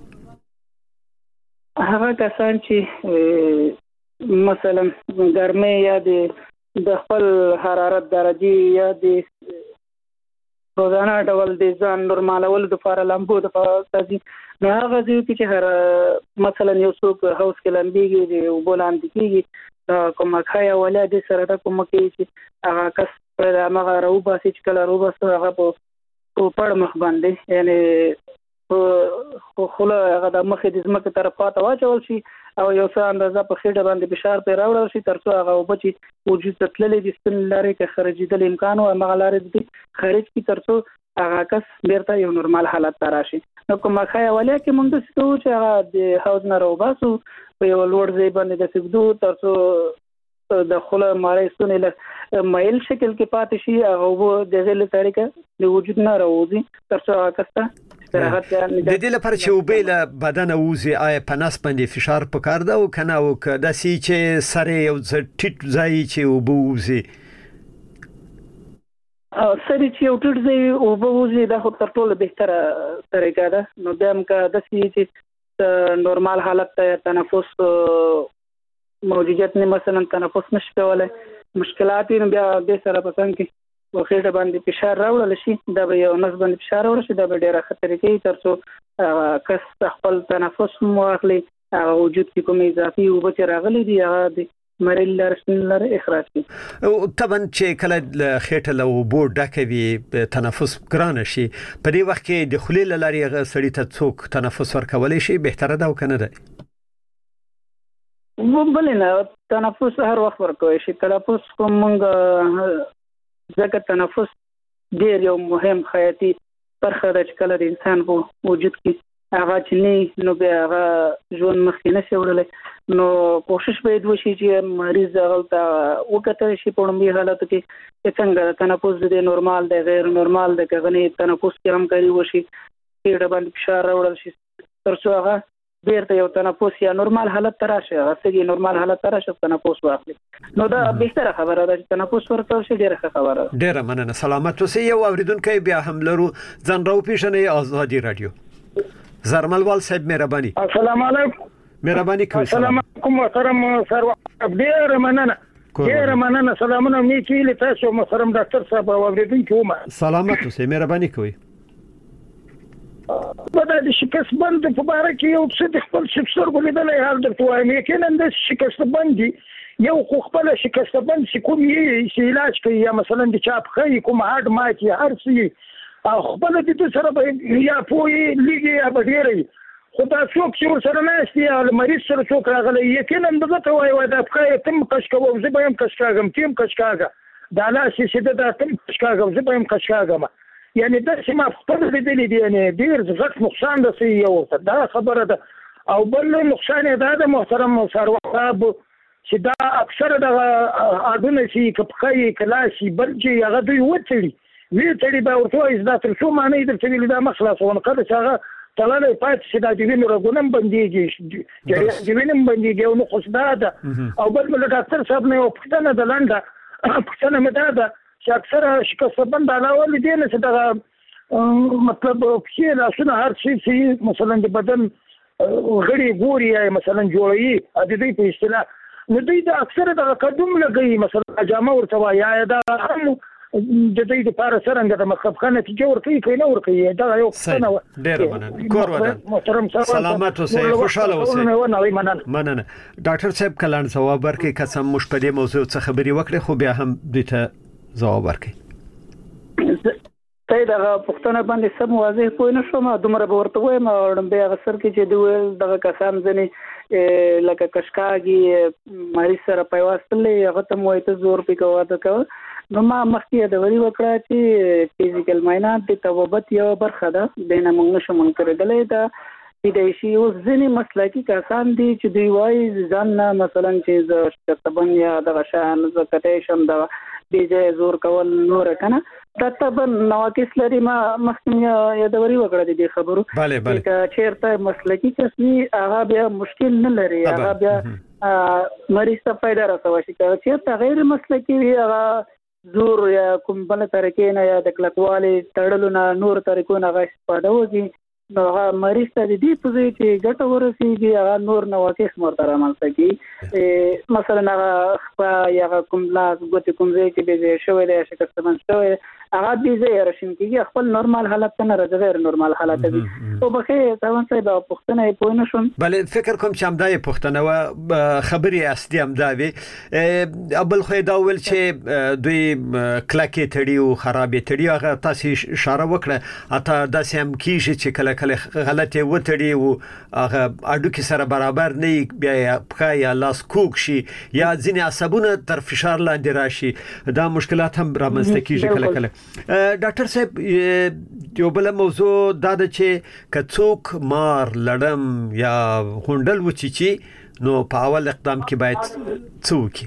هغه کسان چې مثلا ګرمۍ یا د خپل حرارت درجه یا د روزانه ډول د ځان نورمالول د لپاره لامبو د تاسو نه هغه چې مثلا یو څوک هاوس کې لامبيږي د وبولان دکېږي کومه خای ولادت سره د کومه کې چې هغه کس په هغه روباسي چې کله روباسي هغه په پړ مخ باندې یعنی خو له هغه د مخې د زمکه طرفه ته واچول شي او یو څه اندازه په خېټه باندې فشار پر راوړل شي ترڅو هغه وبچي وجود ته تللې د ستن لارې کې خارجېدل امکان او هغه لارې د خارج کی ترڅو هغه کس بیرته یو نورمال حالت ته راشي نو کومه خای ولیا کې موږ څه کوو چې هغه د حوض نه راوباسو په یو لوړ ځای باندې د سګدو ترڅو د خله مارېستونه له مایل شکل کې پاتې شي هغه د غل طریقه د وجود نه راوځي ترڅو هغه کس د دې لپاره چې وبېله بدن اوزي آیا په نس باندې فشار پکار ده او کنه او د سې چې سره یو ټیټ ځای چې وبوزي سره چې یو ټیټ ځای وبوزي دا خو تر ټولو بهتره طریقه ده نو دیم کا د سې چې نورمال حالت ته تنفس موجودیت نه مثلا تنفس نشي کولای مشکلات نو بیا د سره پسند کې وخېټه باندې فشار راوړل شي دا به یو نس باندې فشار راوړل شي دا به ډېره خطر کوي ترڅو کس خپل تنفس مو اخلي وجود کې کوم اضافي اوبه چې راغلي دي هغه د مریل لر اخراج کی طبعا چې کله خېټه له اوبو ډکوي تنفس ګران شي په دې وخت کې د خولې لاري سړی ته څوک تنفس ورکولای شي بهتره ده او کنه ده وبلنه تنفس هر وخت ورکوي شي تنفس کومه ځکه تنفس ډېر یو مهم حیاتي برخه ده چې کله د انسان په وجود کې هغه چې نه نو بیا هغه ژوند مخکې نشي وړلی نو کوشش باید وشي چې مریض هغه ته وکتل شي په لومړي حالت کې څنګه تنفس د نورمال دی غیر نورمال دی کغنی تنفس کې همکاري وشي پیډ باندې فشار راوړل شي ترڅو هغه بیرته یو تنفس یا نورمال حالت ته راشي هغه نورمال حالت ته راشي تنفس واخلي نو دا بهتره خبره ده چې تنفس ورکول شي ډیره خبره ده ډیره مننه سلامت اوسئ یو اوریدونکو بیا هم لرو ځان راو پیژنې آزادي رادیو زرملوال صاحب مهرباني السلام علیکم مهرباني کوي السلام علیکم محترم سروان ډیره مننه سلامونه می کیله تاسو محترم ډاکټر صاحب او اوریدونکو سلامت اوسئ مهرباني کوي بدا د شکست بند په باره کې یو څه د خپل شپسر ګلیدلې حال درته وایم یقینا د شکست بند یو خو خپل شکست بند چې کوم یې علاج کوي یا مثلا د چاپ خې کوم هارد ماتي هر څه او خپل د سره به یا پوي لګي یا بدیري خدا څوک چې سره نه استي او مریض سره څوک راغلی یقینا دغه وای د افکار تم کشکو زه به هم کشکاګم تیم کشکاګه دا لا چې د تم کشکاګم زه به هم کشکاګم یعنی د سیمه خپل لیدلې دي یعنی ډیر ځکه نقصان ده سي یو دا خبره ده او بل نقصان دا د محترم سرواب چې دا اکثر د اډونه چې کپخې کلاسي بل چې هغه دوی وتړي به ورته از دا تر څو معنی درته ویل دا مخلاصونه کړه چې هغه تلاله پات چې دا د وینو رګونم بنديږي چې وینم بنديږي او نو خصدا ده او بل ډاکټر صاحب نه وپښتنه د لنډه پښتنه مده ده چې اکثر شکست بند علاوه دي نه چې دا مطلب چې لاسونه هر شي مثلا د بدن غړي ګوري یا مثلا جوړي د دې په اصطلاح نو دوی د اکثر د قدم لګي مثلا جامه ورته یا دا هم د دې لپاره څنګه د مخفخانه کې ورته کوي نه ورته دا یو څه ډېر مننه کور ودان سلامت اوسئ خوشاله اوسئ مننه ډاکټر صاحب کلان ځواب ورکړي قسم مش په دې موضوع څه خبري وکړي خو بیا هم دې ته ځواب ورکړي ته دا پښتنه باندې سم واضح پوه نه شوم دومره به ورته وایم بیا غسر کې چې دوی دغه کسان ځنې لکه کشکاګي مریض سره پیوستلې هغه ته موي ته زور پکوا ده کو نو ما مخکې د وری وکړه چې فزیکل معاینات د توبت یو برخه ده دینه موږ نشو مونږ کړل دا د شي اوس ځینې مسلکي کسان دي چې دوی وایي ځان نه مثلا چې ز شتبن یا د غشان زکته شم دا دې زور کول نور کنه دا تبن نواقص لري ما مخکې یا د وری وکړه دې خبرو چې چیرته مسلکي کسي هغه بیا مشکل نه لري هغه بیا مریض ته پیدا راځي چې چیرته غیر مسلکي وي هغه زور یا کوم بل طریقې نه یا د کلکوالي تړلو نه نور طریقو نه غش پادوږي نو هغه مریض ته د دې په ځای چې ګټه ورسیږي هغه نور نواقص مرتبه رامنځته کی مثلا هغه یا کوم لاس ګوتې کوم ځای چې به شوی دی شکست بند شوی هغه دې ځای راشین کیږي خپل نورمال حالت ته نه راځي غیر نورمال حالت دی او بخیر ځوان صاحب پښتنه پوه نه شوم بل فکر کوم چې همدای پښتنه و خبري اصلي همداوي ابل خو دا ول چې دوی کلکې تړي او خرابې تړي هغه تاسو اشاره وکړه اته داسې هم کیږي چې کله غلطه وتړي او هغه اډو کې سره برابر نه بیا پخا یا لاس کوک شي یا ځینې عصبونه تر فشار لاندې راشي دا مشکلات هم رامنځته کیږي کله کله ډاکټر صاحب یو بل موضوع دا د چې کڅوک مار لړم یا غونډل وچی نو په اول اقدام کې باید څوک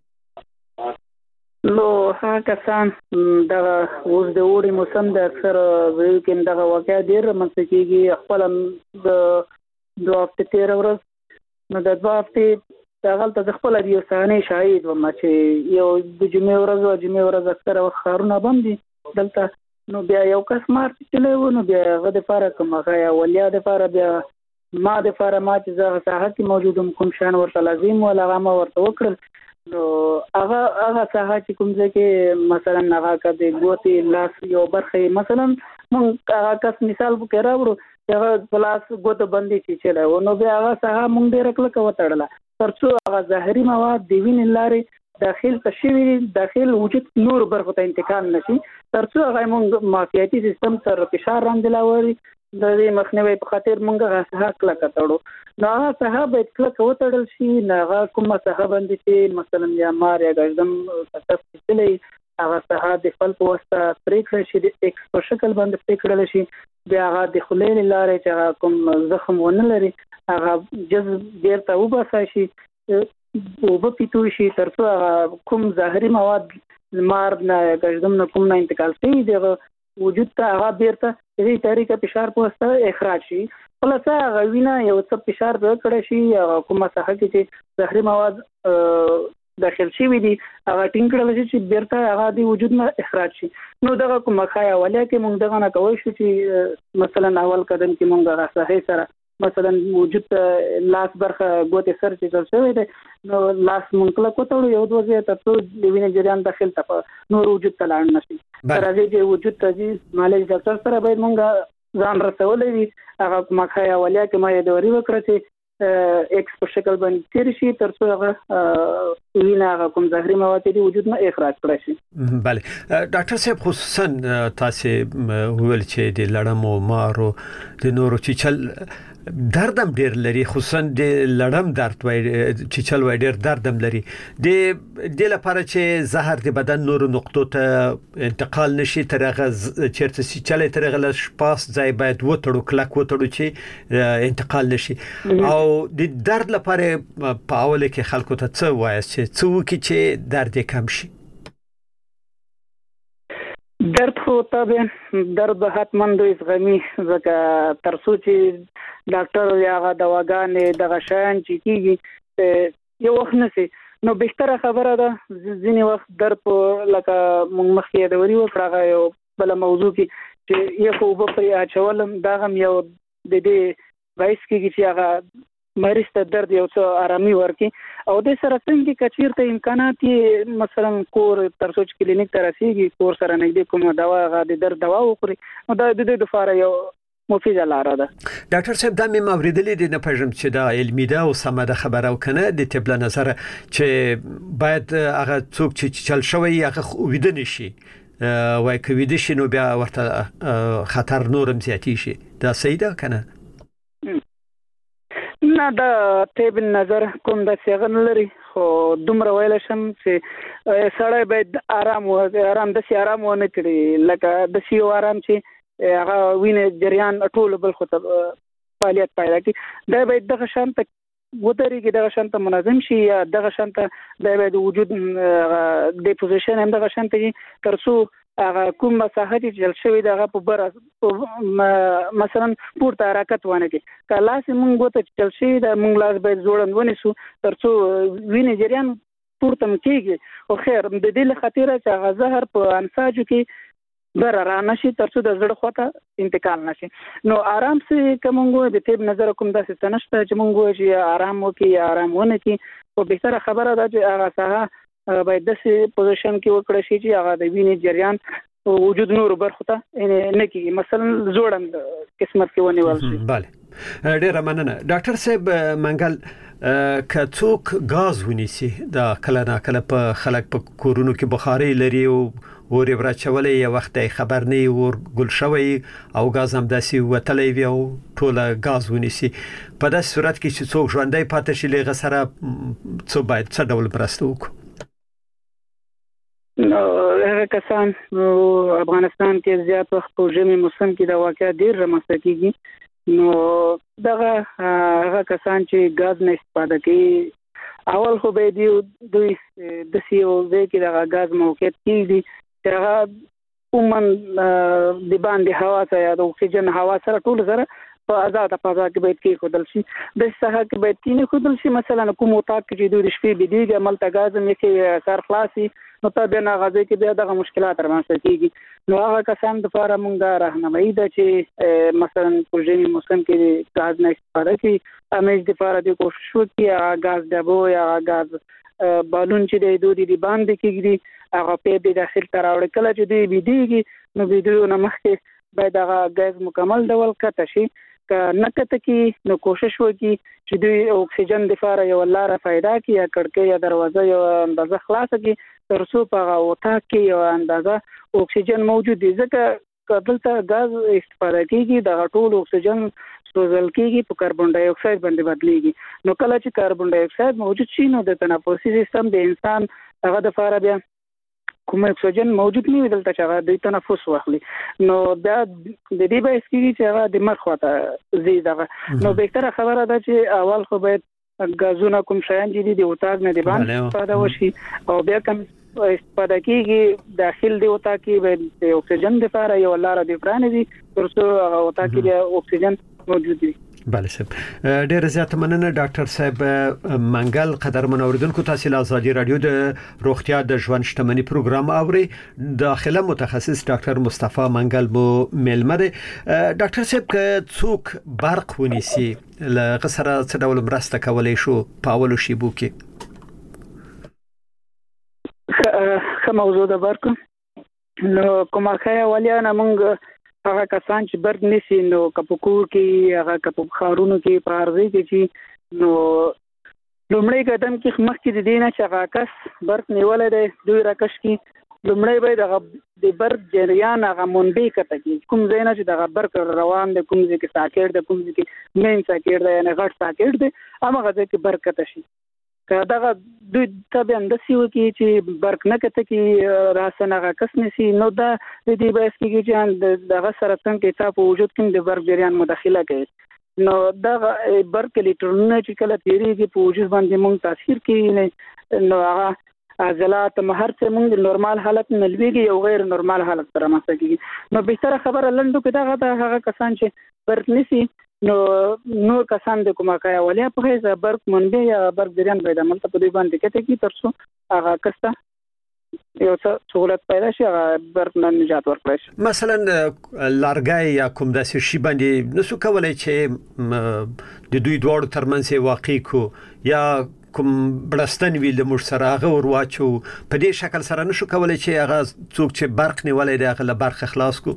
نو هغه کسان دا اوس د وړي موسم د اکثر ویکند دغه واقع ډیر منځ کېږي خپل د دوه هفته تیر ورځ نو د دوه هفته دا غلطه د خپل دی سانه شاهد و ما چې یو د جمعې ورځ اکثر خارونه باندې دلته نو بیا یو کس مار چې له و نو بیا غو د فارق مغه یا ولیا د فار بیا ما د فارما چې زه ساحه کې موجودم کوم شان ورته لازم ولا هغه ورته وکړل نو هغه ساحه چې کوم ځای کې مثلا هغه کده ګوتې لاس یو برخه مثلا مونږ هغه کس مثال وکړو راوړو هغه پلاس ګوت باندې چې چلا نو بیا هغه ساحه مونږ ډېر کله کوتړله ترڅو هغه ظاهري مواد د وینې لارې داخل تشوي داخل وجود نور برخه ته انتقال نشي ترڅو هغه مونږ معافیتي سیستم سره فشار راندلاوري د دې مخنیوي په خاطر مونږه هغه کله کتړو نو هغه صاحب کله کوتړل شي هغه کومه صاحب باندې چې مثلا یا مار یا ګردم تفصیلي هغه صاحب د خپل په واسطه پریکړه شي د ایکس په شکل باندې پریکړل شي بیا هغه د خلې لارې چې کوم زخم ونه لري هغه جذب ډیر ته وباسي شي او په پیټو شي ترڅو کوم ظاهري مواد مار نه ګردم نه کوم نه انتقال کوي دغه وجود ته هغه بیرته د دې طریقه فشار په واسطه اخراج شي خلاصه غوینه یو څه فشار ورکړی شي کومه صحه کې چې زهري مواد داخل شي وي دي هغه ټینګړل شي چې بیرته هغه د وجود نه اخراج شي نو دغه کومه خایا ولیا کې موږ دغه نه کوی شو چې مثلا اول قدم کې موږ هغه صحه سره مثلا وجود لاس برخه ګوتې سر چې چل شوی دی نو لاس مونږ کله کوتړو یو دوه ځای ترڅو د وینې جریان داخل ته نور وجود ته لاړ نشي راځي چې وجود ته چې مالج ډاکټر سره باید مونږ ځان رسولې وي هغه مخایا ولیا کې ما یې دوري وکړه چې ایکس په شکل باندې تیر شي ترڅو هغه وینه کوم زهري مواد دي وجود نه اخراج کړی شي بله ډاکټر صاحب خصوصا تاسو ویل چې د لړمو مارو د نورو چیچل دردم ډیر لري خصوصا د لړم درد وای چې چل وای ډیر دردم لري د لپاره چې زهر د بدن نورو نقطو ته انتقال نشي ترغه چیرته چې چل ترغه له شپاس ځای باید وټړو کلک وټړو چې انتقال نشي او د درد لپاره په اوله کې خلکو ته څه وایي چې څو کې درد کم شي درد خو طبعا درد حتما دوی زغمي ځکه ترڅو چې ډاکټر یا هغه دواګانې دغه شیان چې کیږي یو وخت نسی نو بهتره خبره ده ځینې وخت درد په لکه موږ مخکې د وری وکړه یو بل موضوع کې چې یو خو په اچولم دا هم یو د دې وایس کې چې هغه مریض ته درد یو څه آرامي ورکي او د سره څنګه کچیر ته امکانات مثلا کور ترڅو چې کلینیک ته رسیږي کور سره نږدې کومه دوا غا د درد دوا وخوري نو دا د دې لپاره یو مفیده لاره ده ډاکټر صاحب دا مې اوریدلې دي نه پېژم چې دا علمي ده او سمه ده خبره او کنه د طب له نظر چې باید هغه څوک چې چل شوی هغه ویده نشي وای کوي د شنو بیا ورته خطر نورم زیاتی شي دا صحیح ده کنه نه دا طب نظر کوم د څنګه لري خو دومره ویل شم چې سړی باید آرام د سي آرام ونه کړي لکه د سي آرام چې هغه وینې جریان ټول بل خو فعالیت پیدا کړي دا باید د شانت وتريږي د شانت منظم شي یا د شانت د باید وجود د پوزیشن هم د شانت ترڅو هغه کوم مساحت چې جل شوی دغه په بر مثلا پورته حرکت ونه کی کله چې موږ ته چل شي د موږ لاس باید جوړند ونیسو ترڅو وینې جریان پورته کیږي او خیر د دې خاطر چې هغه زهر په انساجو کې بر را نشي ترڅو د زړه خواته انتقال نشي نو آرام سي کومګو د طب نظر کوم داسې تنشته چې موږ چې آرام وکي آرام ونه کی او به تر خبره ده چې هغه ساحه باید د سي پوزیشن کې وکړی شي چې هغه د وینې جریان وجود نور برخه ته نه کی مثلا زوړند قسمت کې ونیول شي bale ډیر مننه ډاکټر صاحب منګل کڅوک غاز ونیسي دا کله نه کله په خلک په کورونو کې بخاري لري او ورې ورچولې یو وخت خبر نه ور ګل شوی او غاز هم داسي وتلې وی او ټوله غاز ونیسي په داسې صورت کې چې څوک ژوندۍ پاتې شي لغه سره څه باید څه ډول مرسته وکړي نو هغه کسان افغانستان کې زیات وخت په ژمي موسم کې د واقعیا ډیر رامنځته کیږي نو هغه کسان چې غاز نه استفاده کوي اول خو به دوی د سیو کې د غاز موقعیت کیږي چې هغه عموما د باندې هوا ته د اکسیجن هوا سره ټول سره په آزاد فضا کې باید کې خودل شي د ساحه کې باید کې خودل شي مثلا کوم وطاق کې دوی د شپې بيدیږي عمل ته غاز مې کې سر خلاصي نو تابع نه غځي کې بیا دغه مشکلات رامنځته کیږي نو هغه کسان د لپاره موږ دا راهنمایي ده چې مثلا په ژمي موسم کې غاز نه استفاده کوي همیش د لپاره د کوشش وکړي غاز ډبو یا غاز بالون چې د دوی دی باندې کېږي هغه په دې داخل تر اوري کله چې دی بيدیږي نو بيدیو نه مخکې باید هغه غاز مکمل ډول کته شي که نه کته کې نو کوشش وکړي چې دوی اکسیجن د لپاره یو لاره پیدا کړي یا کړکۍ یا دروازه یو اندازه خلاص کړي تر څو په هغه وتا کې یو اندازه اکسیجن موجود وي ځکه دلته غاز استفاده کیږي د ټول اکسیجن سوزل کیږي په کاربن ډای اکساید باندې بدليږي نو کله چې کاربن ډای اکساید موجود شي نو د تنفسي سیستم د انسان هغه د لپاره بیا کوم اکسیجن موجود نه وي دلته چې هغه د تنفس واخلي نو دا د دې به اسکیږي چې هغه د مخ وته زیاده نو به تر خبره ده چې اول خو باید غازونه کوم شیان دي د اوتاق نه دی باندې استفاده وشي او بیا کوم استفاده کیږي داخل دی اوتاق کې د اکسیجن لپاره یو لار دی پرانه دي ترڅو هغه اوتاق کې اکسیجن موجود وي بله صاحب ډیره زیاته مننه ډاکټر صاحب منګل قدرمن اوریدونکو تاسو له ازادي رادیو د روغتیا د ژوند شتمنۍ پروګرام اوري داخله متخصص ډاکټر مصطفی منګل مو ملمه دی ډاکټر صاحب که څوک برق ونیسي له غسره څه ډول مرسته کولای شو په اولو شیبو کې موضوع د برق نو کومه خیا ولیانه مونږ هغه کسان چې برق نسی نو کپکور کې هغه کپ خارونو کې پارځي کې چې نو لومړی قدم کې مخکې د دینه چې هغه کس برق نیولې ده دوی راکش کې لومړی به د برق جریان هغه منبع کته کې کوم ځای نه چې د برق روان د کوم ځای کې ساکټ د کوم ځای کې مین ساکټ ده یعنی غټ ساکټ ده هغه ځای کې برق کته شي که دغه دوی تابع اندسي وکړي چې برق نه کته کې راسنه کس نسی نو دا د دې بحث کې چې دغه سره څنګه چې په وجود کې د برق جریان مداخله کوي نو دغه برق الکترونونه چې کله تیریږي په وجود باندې مونږ تاثیر کوي نو هغه عضلات مهر څه مونږ نورمال حالت نه لويږي او غیر نورمال حالت سره رامنځته کیږي نو به تر خبره لندو کې دغه هغه کسان چې برق نسی نو کسان د کومه کای ولیا په هیڅ برق منبع یا برق جریان پیدا ملته په دې باندې کته کی ترڅو هغه کسته یو څه سہولت پیدا شي هغه برق نه نجات ورکړي شي مثلا لارګای یا کوم داسې شی باندې نسو کولای چې د دوی دوړو ترمنځ واقع کو یا کوم بلستان ویل موږ سره هغه ورواچو په دې شکل سره نشو کولای چې هغه څوک چې برق نیولای دی هغه له برق خلاص کو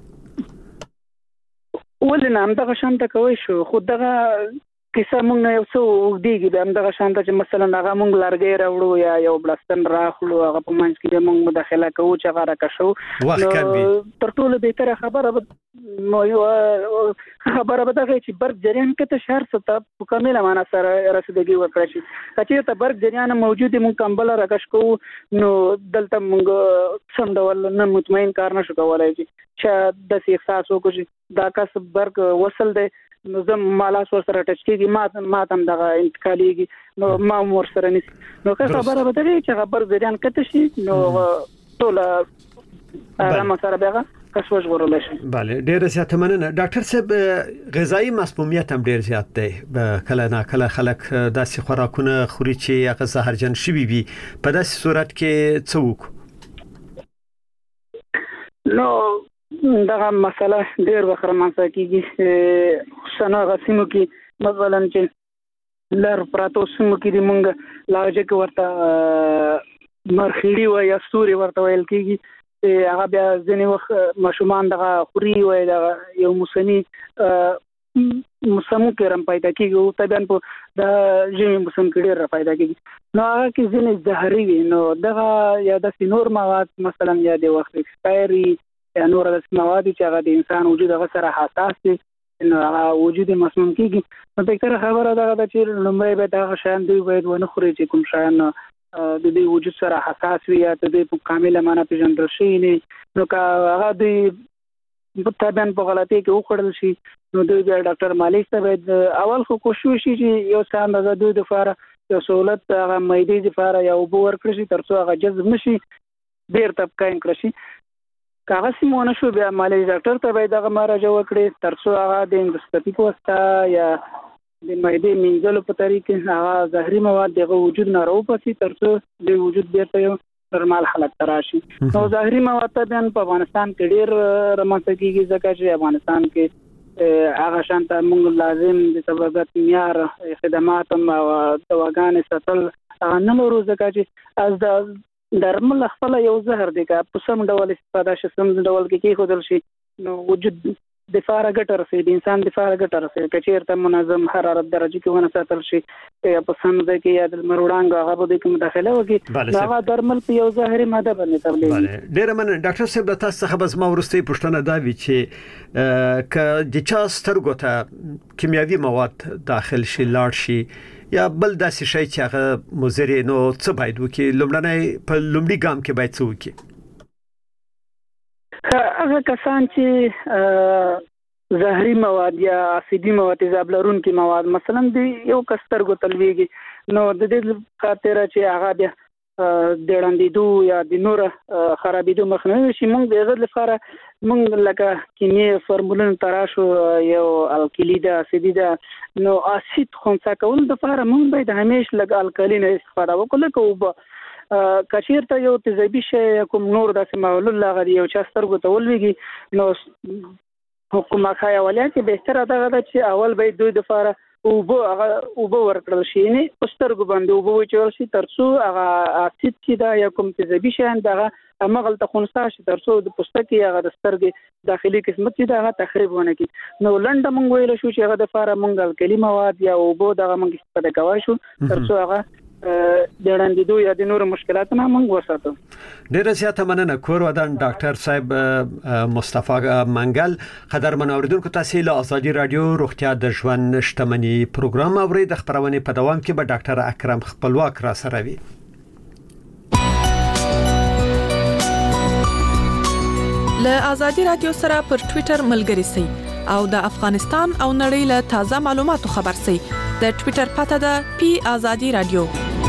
ولې نه همدغه شانته کوي شو خو دغه کیسه مونږ یو څو دیږي د همدغه شانته چې مثلا هغه مونږ لارګي راوړو یا یو بلستان راخلو هغه په منځ کې مونږ مداخله کوو چې هغه راکشو تر ټولو به تر خبره به دغه چې برق جریان کته شهر ستا په کامله معنا سره رسیدګي وکړي شي چې ته برق جریان موجود مونږ کمبل راکش کوو نو دلته مونږ سم ډول نه مطمئن کار نشو کولای چې د احساس وکړي دا کس برق وصل دی نو زم مالاس ور سره ټچ کیږي ما تم دغه انتقاليږي نو ما مور سره نس نو که خبره به دی چې خبر جریان کته شي نو ټول ارامه سره بیا کسوج ورول شي bale ډیر زیات مننه ډاکټر صاحب غذایی مسمومیت هم ډیر زیات دی کله نه کله خلک داسې خوراکونه خوري چې هغه زهرجن شوي وي په داسې صورت کې څه وکړو نو دغه مسله ډیر وخت رامنځته کیږي شنه غسیمو کې مثلا چې لر پراتو سیمو کې د مونږ لاجه کې ورته مرخیړی و یا سوري ورته ویل کیږي هغه بیا ځنې وخت مشومان دغه خوري و دغه یو موسمي موسمو کې رم پیدا کیږي او طبعا په د ژمي موسم کې ډیر پیدا کیږي نو هغه کې ځنې زهري وي نو دغه یا د نور مواد مثلا یا د وخت ایکسپایری یا نور د مواد چې هغه د انسان وجود هغه سره حساس دي نو هغه وجود مسموم کیږي نو به تر خبره ده چې لومړی به دا شان دی باید ونه خوري چې کوم شان د دې وجود سره حساس وي یا د دې په کامله معنا پیژندل شي نه نو که هغه د طبعا په غلطي کې وکړل شي نو د ډاکټر مالک ته باید اول خو کوشش شي چې یو څه اندازه د لپاره یو سہولت هغه مېدې لپاره یو بور کړی شي ترڅو هغه جذب نشي ډیر طبقه کړی شي کاغذ سیمونه شو بیا مالي ډاکټر ته باید هغه مراجعه وکړي ترڅو هغه د اندوسکوپي په واسطه یا د معدې مینځلو په طریقې هغه زهري مواد دغه وجود نه راوپسي ترڅو د وجود بیرته یو نورمال حالت راشي. نو ظاهري مواد بیان په افغانستان کې ډېر رامنځته کیږي ځکه چې افغانستان کې هغه شانته موږ لازم د طبقات معیار خدمات او دواګانې ساتل نه لرو ځکه چې از د درمل خپل یو زهر دی که په سم ډول استفاده شي سم ډول کې خودل شي نو وجود د فاره ګټه رسي د انسان د فاره ګټه رسي که چیرته منظم حرارت درجه کې ونه ساتل شي یا په سم ځای کې یا د مروړانګ هغه به د مداخله وکړي هغه درمل په یو ظاهري ماده باندې تبلیغ ډېر من ډاکټر صاحب د تاسو څخه بس ما ورستي پوښتنه دا وی چې ک د چا سترګو ته کیمیاوي مواد داخل شي لاړ شي یا بل داسې شی چې هغه مضر نو څه باید وکړي لومړنۍ په لومړي ګام کې باید څه وکړي هغه کسان چې زهري مواد یا اسیدي مواد تیزاب لرونکي مواد مثلا د یو کسترګو تلويږي نو د دې خاطر چې هغه بیا د وړاندېدو یا د نور خرابېدو مخنیوي شي موږ د هغه لپاره موږ لکه کیمیاوي فورمولونه تراشو یو الکلی ده اسیدي ده نو اسید خنثی کول د لپاره موږ باید همیشه لګ الکلین استفاده وکړو کوو کچیرته یو تیزابي شی کوم نور داسې معلول لاغري یو چا سترګو ته ولويږي نو حکومت خای اولیا کې بهتره ده چې اول به دوی د فاره او به ورکړل شي نه سترګو باندې او به چول شي ترڅو هغه اسید چې دا یا کوم تیزابي شی دغه امغل ته خنثی شي ترڅو د پوستکي هغه د سترګې داخلي قسمت چې دا تخریب ونه کی نو لنډه مونږ ویل شو چې هغه د فاره مونږ الکلی مواد یا او به دغه مونږ استفاده کوي شو ترڅو هغه د وړاندېدو یا د نور مشکلاتو نه موږ وساتو. ډیره زیاته مننه کور ودان ډاکټر صاحب مصطفی منګل قدرمن اوریدونکو تاسو له ازادي رادیو روغتیا د ژوند شتمنۍ پروګرام اوري د خبرونه په دوام کې به ډاکټر اکرم خپلواک را سره وي. له ازادي رادیو سره پر ټوئیټر ملګري سئ او د افغانستان او نړۍ له تازه معلوماتو خبر سئ. د ټوئیټر پته ده پی ازادي رادیو.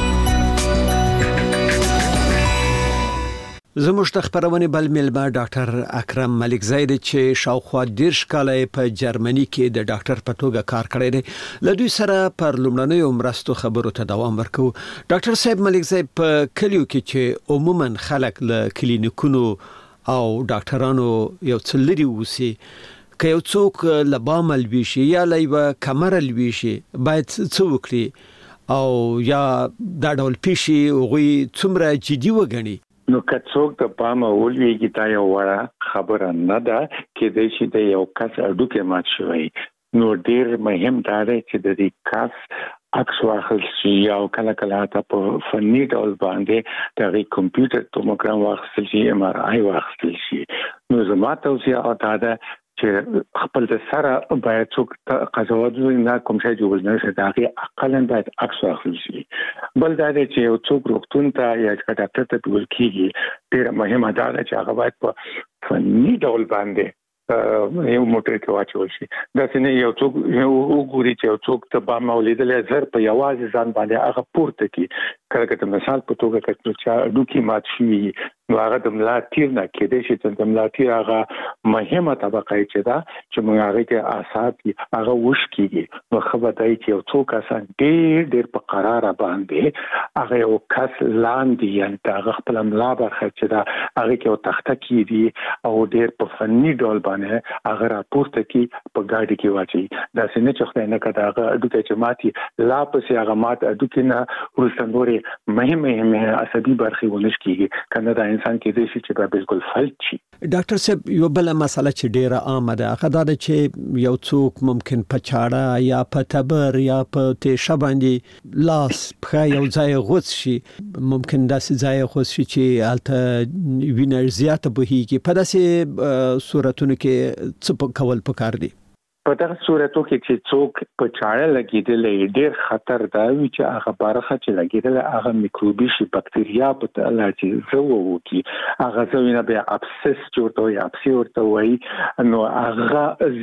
زموږ د خبرونه بل ملما ډاکټر اکرم ملک زید چې شاوخوا 10 کال په جرمني کې د ډاکټر په توګه کار کړی دی له دوی سره پر لومړنیو مرستو خبرو ته دوام ورکو. ډاکټر صاحب ملک زید په کلیو کې چې عموما خلک له کلینیکونو او ډاکټرانو یو څه لري وسی که یو څوک لبام الویشي یا لایو کمر الویشي باید څه وکړي او یا دا ډول پیشي غوي څومره جدي وګڼي. نو که څوک د پامه ولويږي دا یو وړه خبره نه ده کې د شي د یو کس اډوکه مات شوی نو ډیر مهم دا دی چې د دې کس عکس واخل شي او کله کله تا په فني ډول باندې د کمپیوټر توموګرام واخل شي ام ار آی واخل شي نو زما توصیه او دا ده چې خپل د سره باید څوک قضاوت نه کوم شي جوړ نه شي دا اقلا باید عکس واخل شي. بل دا چې یو څوک روغتون ته یا ډاکټر ته ټول کیږي ډیر مهمه ده چې هغه باید په فني ډول باندې یو موټر کې واچول شي دا څنګه یو څوک وګوري چې یو څوک ته با مولیدل زر په یوازې ځان باندې هغه پورته کی کله د مثال په توګه چې ډوکی مات شي نو هغه د ملا تیر نه کېدې شي چې د ملا تیر هغه مهمه طبقه چې دا چې موږ هغه کې اعصاب هغه وش کیږي نو خبر دی چې یو څوک اسان ډېر په قرار باندې هغه یو کس لاندې یا هغه خپل ملا برخه چې دا هغه کې او تخته کیږي او ډېر په فني ډول هغه راپورته کی په ګاډي کې واچي دا څنګه چې خدای نه کړه هغه اډوکه چې ماتي لا پسې هغه مات اډوکه نه ورستندوري مهمه عصبي برخه ونش کیږي کنه دا انسان کې د شي چې بالکل فلج شي. ډاکټر صاحب یو بل مسله چې ډیره عامه ده هغه دا چې یو څوک ممکن په چاړه یا په تبر یا په تیشه باندې لاس په یو ځای غوڅ شي ممکن داسې ځای غوڅ شي چې الته وینر زیاته بهيږي په داسې صورتونو کې څه کول پکار دي. په دغه صورتو کې چې څوک په چاړه لګیدل ډېر خطر دا وي چې هغه برخه چې لګیدل هغه میکروبي شي بکټریا په تل چې زو وکي هغه زوینه به ابسس جوړوي ابسي ورته وایي نو هغه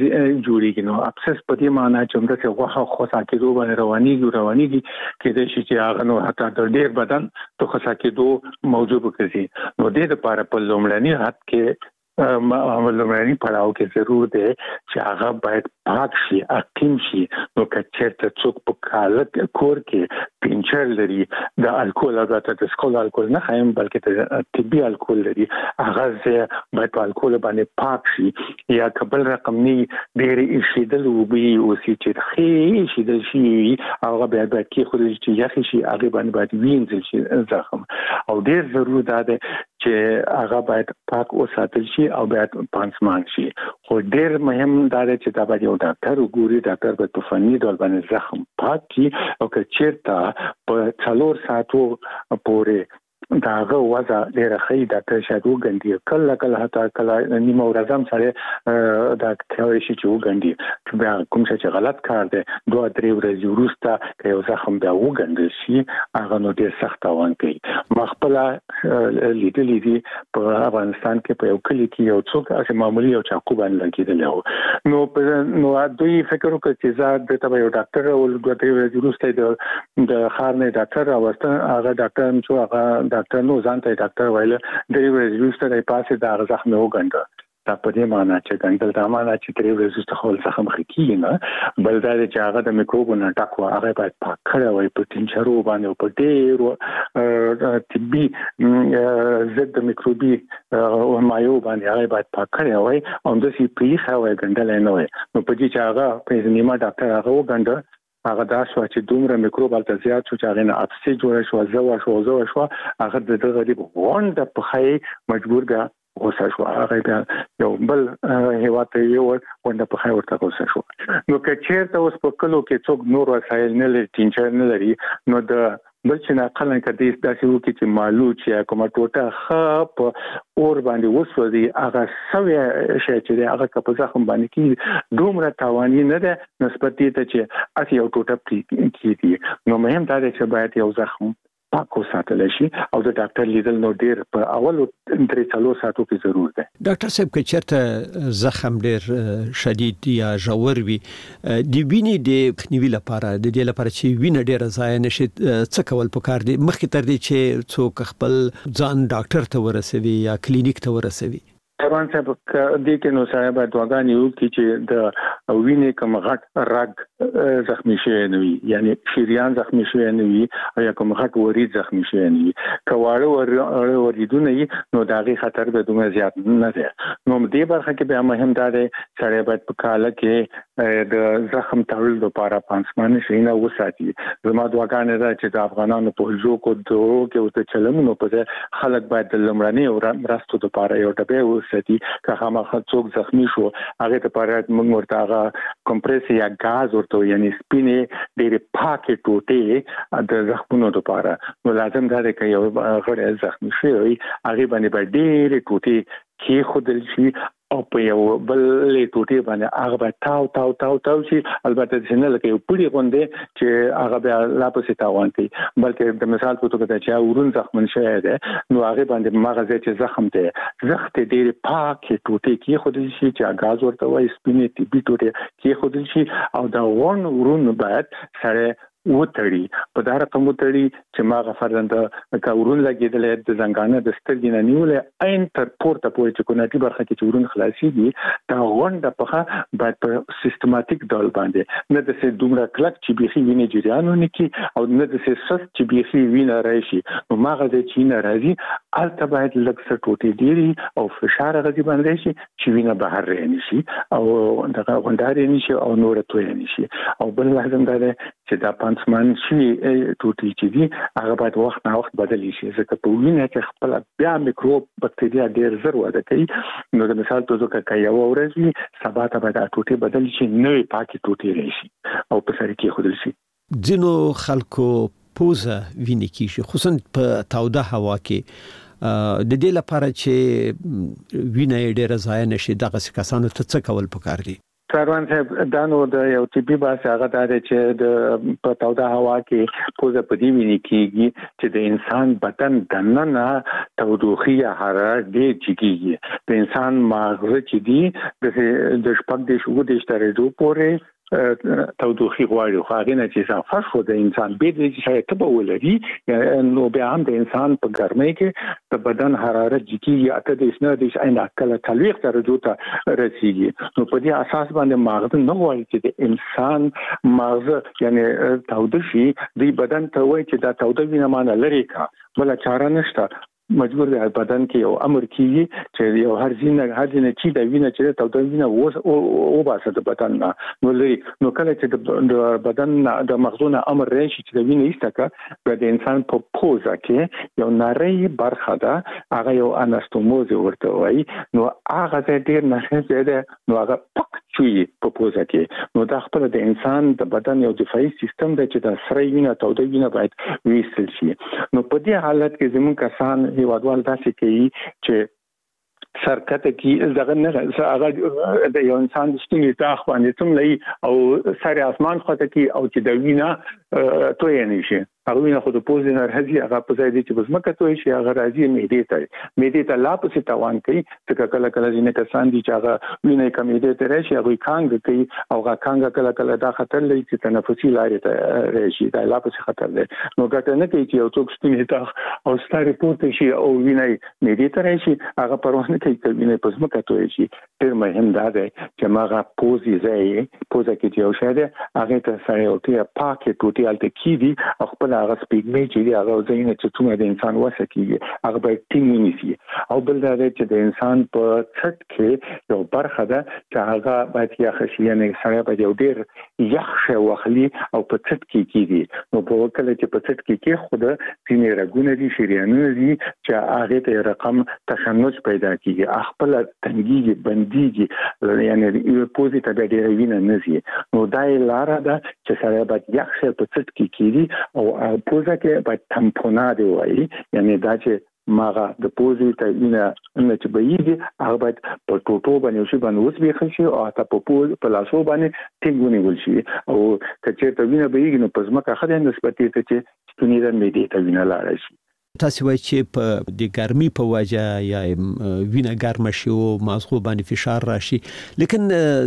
جوړیږي نو ابسس په دې معنی چې موږ څه غوښه خوسا کېدو باندې روانيږي کې د شي چې هغه نو حتی د ډېر بدن ته خوسا کېدو موجود وکړي نو د لپاره په لومړني حد کې لومړني پړاو کې ضرور دی چې هغه باید پاک شي اکټیم شي نو کچېرته څوک په کال کور کې پینچر لري د الکول البته د سکول الکول نه خایم بلکې د طبي الکول لري هغه باید په الکول باندې پاک شي یا قبل رقم نه ډېر شیدل وبي او چې خې شیدل شي هغه باید کې خو چې یخ شي هغه باید وینځل شي زخم او ډېر ضروري ده چې هغه باید پاک وساتل شي او باید پانسمان شي خو ډېر مهم دا دی چې دا باید یو ډاکټر وګوري ډاکټر به په فني ډول باندې زخم پاک کړي او که چیرته په 4 ساعتو پورې داغه وضع ډیره ښه ډاکټر شاید وګندي کله حتی کله نیمه ورځ هم سره دا کوي چې وګندي چې بیا کوم څه چې غلط کار دی 2-3 ورځې وروسته که یو زخم بیا وګندل شي هغه نو ډیر سخت تاوان کوي مخبل لیدلې دي په افغانستان کې په یو کلی کې یو څوک چې معمولی یو چاقو باندې لګیدل نو دوی فکر وکړ چې زه د تبع یو ډاکټر او 2-3 ورځې وروسته د خار نه ډاکټر راوسته هغه ډاکټر هم چې هغه ډاکټر نو ځانته ډاکټر وایله د ریویوسته د پاسه د زخم وګنده دا په دې معنی چې ګندل دا معنی چې تری ورځې خپل زخم خکې نه بل دا چې هغه د میکروب نه ټاکو هغه باید پاک کړی وي په تینچرو باندې په ډېر طبي ضد میکروبي او مایو باندې هغه باید پاک کړی وي او د سی پی خو ګندل نه وي نو په دې چې هغه په نیمه ډاکټر هغه وګنده هغه دا شو چې دومره میکروب الته زیات شو چې هغه نه اپسي جوړ شو شو هغه د غریب غونډ په خای مجبور بیا غوسه شو هغه یو بل هیواته یو غونډ په خای ورته غوسه شو نو که چیرته اوس په کلو کې څوک نور وسایل نه لري تینچر نه لري نو د بل چې نه قلن کدي داسې وکي چې مالو چې کومه ټوټه خپ اور باندې وسوځي هغه سوي شي چې هغه په زخم باندې کې دومره تاواني نه ده نسبت ته چې اسی یو ټوټه کیږي نو مهم دا دی چې باید یو زخم پاک وساتل شي او د ډاکټر لیدل نو ډیر په اول 3-4 ساعتو کې ضرور ده ډاکټر صاحب که چېرته زخم ډیر شدید یا ژور وي د وینې د خنیوي لپاره د دې لپاره چې وینه ډیره ضایع نشي څه کول پکار دي مخکې تر دې چې څوک خپل ځان ډاکټر ته ورسوي یا کلینیک ته ورسوي طبعا صاحب د کې نو صاحب دواګانې یو چې د وینې کوم غټ رګ زخمی شوی نه وي یعنی شریان زخمی شوی نه وي او یا کوم غټ ورید زخمی شوی نه وي کواړه وریدونه نو داغي خطر به دومره زیات نه ده نو دې برخه کې به مهم ده چې باید په کاله کې د زخم تړل لپاره پانسمان شي نه وساتي زما دواګانې ده چې د افغانانو په ځو کو دوه کې وته چلمونو په خلک باید د لمړنی او راستو لپاره یو ټبه ساتي که هغه څوک زخمی شو هغه ته پاره موږ ورته هغه کمپرس یا غاز ورته یعنی سپینې ډېر پاکه ټوټه د زخمونو لپاره نو لازم دا دی چې یو غړی زخمی شي هغه باندې ډېر ټوټه کې خودل شي او په یو بل ټوټه باندې هغه تاو شي البته څنګه لکه یو پړي غونډه چې هغه بیا لا پسې تاوان کوي بلکې د مثال په توګه چې ورون زخم شوی دی نو هغه باندې مغز چې زخم دی زخت ډېر پاک ټوټه کې خودل شي چې غاز ورته وایي سپینې طبي ټوټه کې خودل شي او دا ورون باید سره وتړي په دا رقم وتړي چې ما غفرند کاورون لګیدل د زنګانه د سترګې نه نیولې عین تر پورته پورې چې کوناټي برخه کې چورون خلاصي دي دا غونډه په باید په سیستماتیک ډول باندې نه د سې دومره کلک چې بيخي وینې جریانونه کې او نه د سې سست چې بيخي وینې راشي نو ماغه د چینه راځي البته باید لږ څه ټوټې ډيري او فشار غږی باندې شي چې وینه بهر راني شي او دغه غونډاري نشي او نور توې نشي او بل لازم ده چې دا پانسمان شي ټوټې چې دي هغه باید وخت نه وخت بدلی شي ځکه په وینه کې خپل بیا میکروب بکټریا ډیر زر وده کوي نو د مثال په توګه کې یو ورځ سبا ته باید ټوټې بدل شي نوې پاکي ټوټې راشي او په سر کې خودل شي ځینو خلکو پوزه ویني کیږي خصوصا په تاوده هوا کې د دې لپاره چې وینه ډیره ضایع نشي دغه کسانو ته څه کول پکار دي سروان صاحب دا نو د یو طبي بحث هغه دا چې د په تاوده هوا کې پوزه په دې ویني کېږي چې د انسان بدن دننه تودوخي حرارت ډېر چکیږي د انسان ماغزه چې دي د شپږ د شو د درجو پورې تودوخي غواړي خو هغه نه چې صفه شو د انسان به د شای ته ولري نو بیا هم د انسان په ګرمۍ کې د بدن حرارت جګي اته د اسنه د عین اکل تلويق درجو ته رسیږي نو په دې اساس باندې ماغز نه وایي چې د انسان ماغز یعنی تودوشي د بدن ته وایي چې دا تودوینه معنی لري کا بل چاره نشته مجبور دی بدن کې یو امر کیږي چې یو هر ځینه چې د وینې چې د وینې او باسه د بدن نو لري نو کله چې د بدن د مغزونه امر راشي چې د وینې ایستکه د انسان په پوزه کې یو نری برخه ده هغه یو اناستوموز ورته وایي نو هغه ډېر نه ده نو هغه پک چوي په پوزه کې نو دا خپل د انسان د بدن یو دفاعي سیستم دی چې د سره وینې توده وینه باید ویستل شي نو په دې حالت کې زموږ کسان هیوادوال داسې کوي چې سرکته کې دغه نه هغه د یو انسان د ستوني تاخ باندې تم لې او سره اسمان خواته کې او چې د وینا توې نه شي هغه وینا خو د پوزې نه راځي هغه په ځای دی چې بسمکه توې شي هغه راځي معدې ته لا پسې توان کوي چې کله ځینې کسان دي چې هغه وینا کمیدې ته راشي هغه کانګ کوي او هغه کانګ کله دا خطر لري چې تنفسي لارې ته راشي دا لا پسې خطر دی نو ګټه نه کوي چې یو څوک ستوني تاخ او ستاره پورته شي او وینا معدې ته راشي هغه پروا نه کوي چې وینا بسمکه توې شي ډېر مهم دا دی چې ماغه پوزې ځای پوزه کې یو شی دی هغه ته سره یو ټی پاکه ټوټي الته کیدی او خپل هغه سپیګمې چې هغه ځینې چې څومره د انسان وسه کیږي هغه باید ټینګ ونیسي او بل دا چې د انسان په څټ کې یو برخه ده چې هغه باید یخ شي یعنی سره باید یو ډېر یخ شي واخلي او په څټ کې کیږي نو په وکړه چې په څټ کې خود ځینې رګونه دي شریانونه دي چې هغه ته رقم تشنج پیدا کیږي خپل تنګي بنديږي یعنی یو پوزیټیو د ډېر وینه نزي نو دا لاره ده چې سره باید یخ شي په څټ کې کیږي او پوزه کې باید تمپوناده وایي یعنی دا چې ماغه د پوزې ته وینه چې بهيږي هغه باید په ټوټو باندې شي باندې اوس به خشي او تا په پوز په لاسو باندې ټینګونی ولشي او کچې ته وینه بهيږي نو پزماکه خدای نسبت ته چې ستونی د معدې ته وینه لاړ شي تاسو وایي چې په د ګرمي په وجه یا وینه ګرمه شي او مازغو باندې فشار راشي لیکن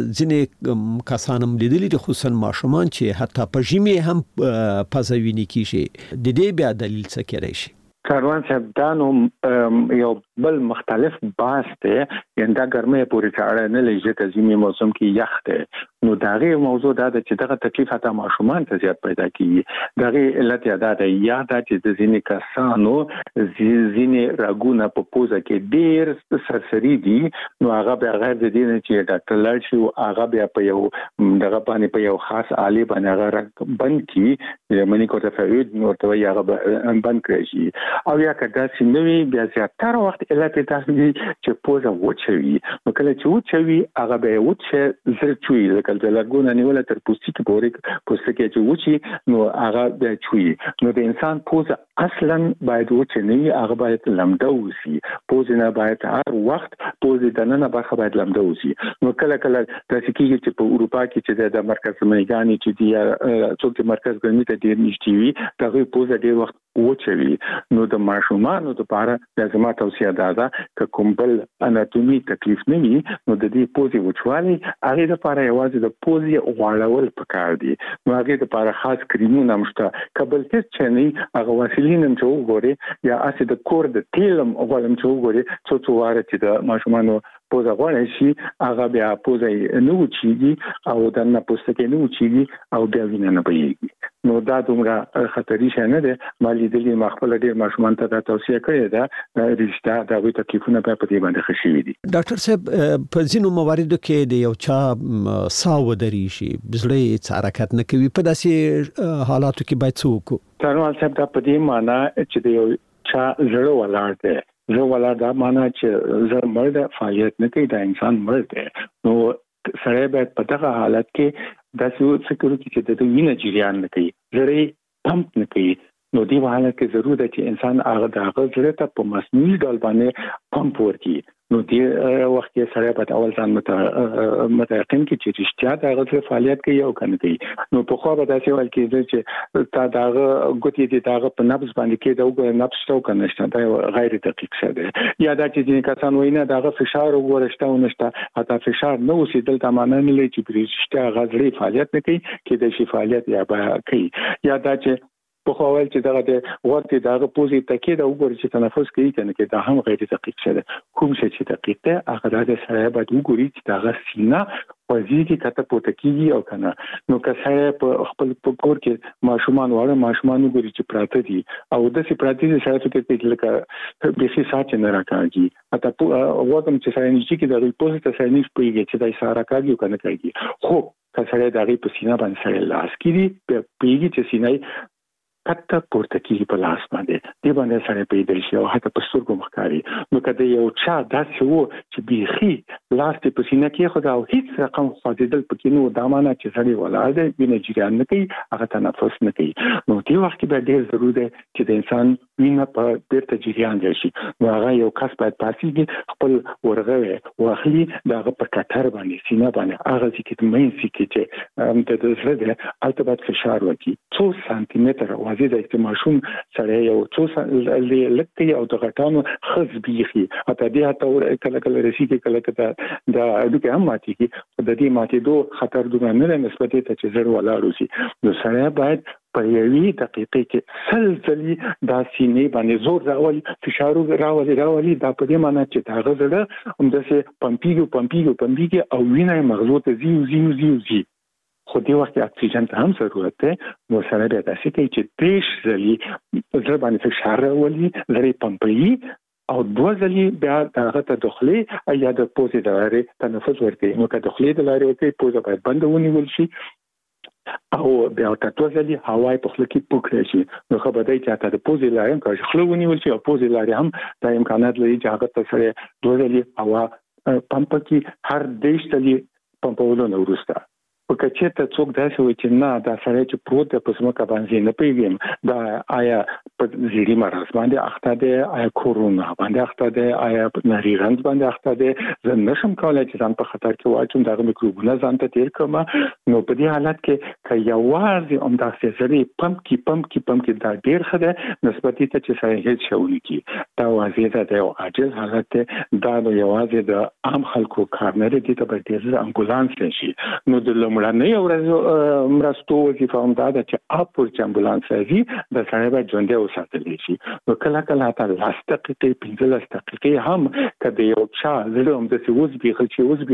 ځینې کسانم لیدلي دي خصوصا ماشومان چې حتی په ژمي هم پزوینه کیږي د دې بیا دلیل څه کېدای شي کاروان صاحب دا نو یو بل مختلف باس دی یعنی دا ګرمه پورې چاړه نه لږه تزمي موسم کې یخ دی نو داغه موضوع دا چې دغه تکلیف حتی ماشومان ته زیات پیدا کیږي دغه علت یاد ده یا دا چې د ځینې کسانو ځینې راګونه په پوزه کې ډېر سرسری دي نو هغه به غیر د دې چې ډاکټر لاړ شي او هغه بیا په یو دغه باندې په یو خاص آلې باندې هغه بند کی منی کوته فوید نو ته هغه بند کړی شي او یا کدا سینوي بیا زیاتره وخت علت تاسو چې پوزه وچوي نو کله چې وچوي هغه به وچه زرچوي لکه د لګونه نیول تر پوستکي پوستکي چې وچی نو هغه د چوي نو د انسان پوزه اصلا باید وچه نه هغه باید لمده وسی پوزه نه باید هر وخت پوزه د نن برخه باید لمده وسی نو کله تاسو کېږي چې په اروپا کې چې د مرکز میګانی چې دی څوک مرکز ګرمي ته ډیر نشتی وي دغه پوزه ډیر وخت وچوي نو د ماشومانو لپاره لازمه توصیه ده چې کوم بل اناتومي تکلیف نه وي نو د دې پوزې وچوالي هغه لپاره یوازې د پوزې غوړول پکار دي نو هغه لپاره خاص کریمونه مشته کبل چې نه هغه وسیلین هم چې وګوري یا اسید کور د تیلم غوړم چې وګوري څو واره چې د ماشومانو پوزه غوړی شي هغه بیا پوزه نه وچیږي او د نه پوستکي نه وچیږي او بیا وینه نه بهيږي نو دا دومره خطري شي نه ده مالي دلی مخبل ډیر ماشومان ته توصیه کړې ده رښتا دا وي تکلیفونه په دې باندې خشي دي ډاکټر صاحب په ځینو مواردو کې د یو چا ساو دري شي بزړې څه حرکت نه کوي په داسې حالاتو کې باید څه وکړو ترنوال صاحب دا په دې معنی چې د یو چا زړه ولاړ دی زه ولا دا معنا چې زه مرد فعالیت نه کوي دا انسان مرد دی نو سره باید په دغه حالت کې د څه سکیورټي چې د وینې جریان نه کوي زړه پمپ نه کوي نو دی حالت کې ضروري ده چې انسان هغه د غزړه ته په مصنوعي ډول باندې پمپ ورکړي. نو دی وخت کې سره په اول ځان متيقن کې چې رښتیا د غزړه فعالیت کوي او کنه کوي. نو په خو به داسې ول کې چې تا داغه ګوتې دي داغه په نبض باندې کې دا نبض شته او کنه شته دا غیر دقیق شه ده. یا دا چې ځینې کسان ویني داغه فشار ورشته او نشته حتی فشار نو اوسېدل د معنی نه لري چې رښتیا غزړه فعالیت نه کوي کې د شي فعالیت یا به کوي. یا دا چې په خو ول چې دغه د ورته دغه پوزي تکي دا وګوري چې تنفس کوي کنه کې دا هم غیر دقیق شه ده. کوم چې دقیق ده هغه د سره باید وګوري چې دغه سینه وزيږي کته پورته کیږي او کنه. نو که سره په خپل کور کې ماشومان وګوري چې پراته دي او د سي پراته دي سره ته لکه به سي سات نه راکاږي اته وګم چې سره نشي کې د پوزټ سره نشي پیږي چې دا سره راکاږي کنه کوي. خو که سره دغه په سینه باندې سره لاس کړي پیږي چې سینه کته پورته کیږي په لاس باندې دی باندې سره پیدل شي او حتی په سترګو مخکاري. نو کله یو چا داسې وو چې بيخي لاس ته پسینه کې خدا او هیڅ رقم خوځیدل پکې نو دا معنی چې سړی ولاده وینې جریان نه کوي هغه تنفس نه کوي. نو دی وخت کې به ډیر ضروري ده چې د انسان وینه په بیرته جریان راشي. نو هغه یو کس باید پاسيږي خپل ورغه واخلي داغه په کټر باندې سینه باندې هغه چې مې سي کې چې د زړه البته فشار وکړي 2 سانتي متر د استماشوم سره یو څو لکه او د غټانو خزبيخي اته دې هته کله رسیدي کله دا دغه هم ماتي کی د دې ماتي دوه خطر دغه نه نسبت ته چې زړه ولا روسي. نو سره باید په یوې دقیقې کې سلسلي دا سینې باندې زور راولي فشار راولي دا په دې معنی چې دا غزړه همداسه پمپیږي او وینه مغزو ته زی خو دې وخت اکسیجن ته هم ضرورت ده. نو سره به تاسو ته چې دیش زلي زړه باندې فشار راولي لري پمپي او دوزلي بیا دغه ته دخلي یا د پوزې د لارې تنفس ورکړي. نو که دخلي د لارې ورکړي پوزه باید بند ونیول شي او بیا تاسو ځلې هواي په خله کې پوکړی شي. نو خو به دای چې تاسو د پوزې لارې هم که خله ونیول شي او پوزې لارې هم د امکانات لري چې هغه ته سره دوزلي هوا پمپ کې هر دیش تلي پمپولو نو ورسته په کچې ته څوک داسې وي چې نه دا سره چې پروت په سمکه باندې نه پیږم دا آیا په زیری مرز باندې اخته ده آیا کورونا باندې اخته ده آیا نری رنځ باندې اخته ده زه نشم کولای چې ځان په خطر کې واچوم دغه میکروبونه ځان ته تیر کړم. نو په دې حالت کې که یوازې هم داسې سری پمپ کې دا ډیر خده نسبتي ته چې سره هیڅ شوی کی دا واضح ده او عاجز حالت دا نو یوازې د عام خلکو کار نه دي ته به ډیر امبولانس شي. نو د لمړنۍ ورځ مرستو وظیفه هم دا چې اپور چې امبولانس راځي د سړی به ژوندی وساتل شي. نو کله تا 10 دقیقې 15 دقیقې هم کله یو چا زړه هم د سوز بيخل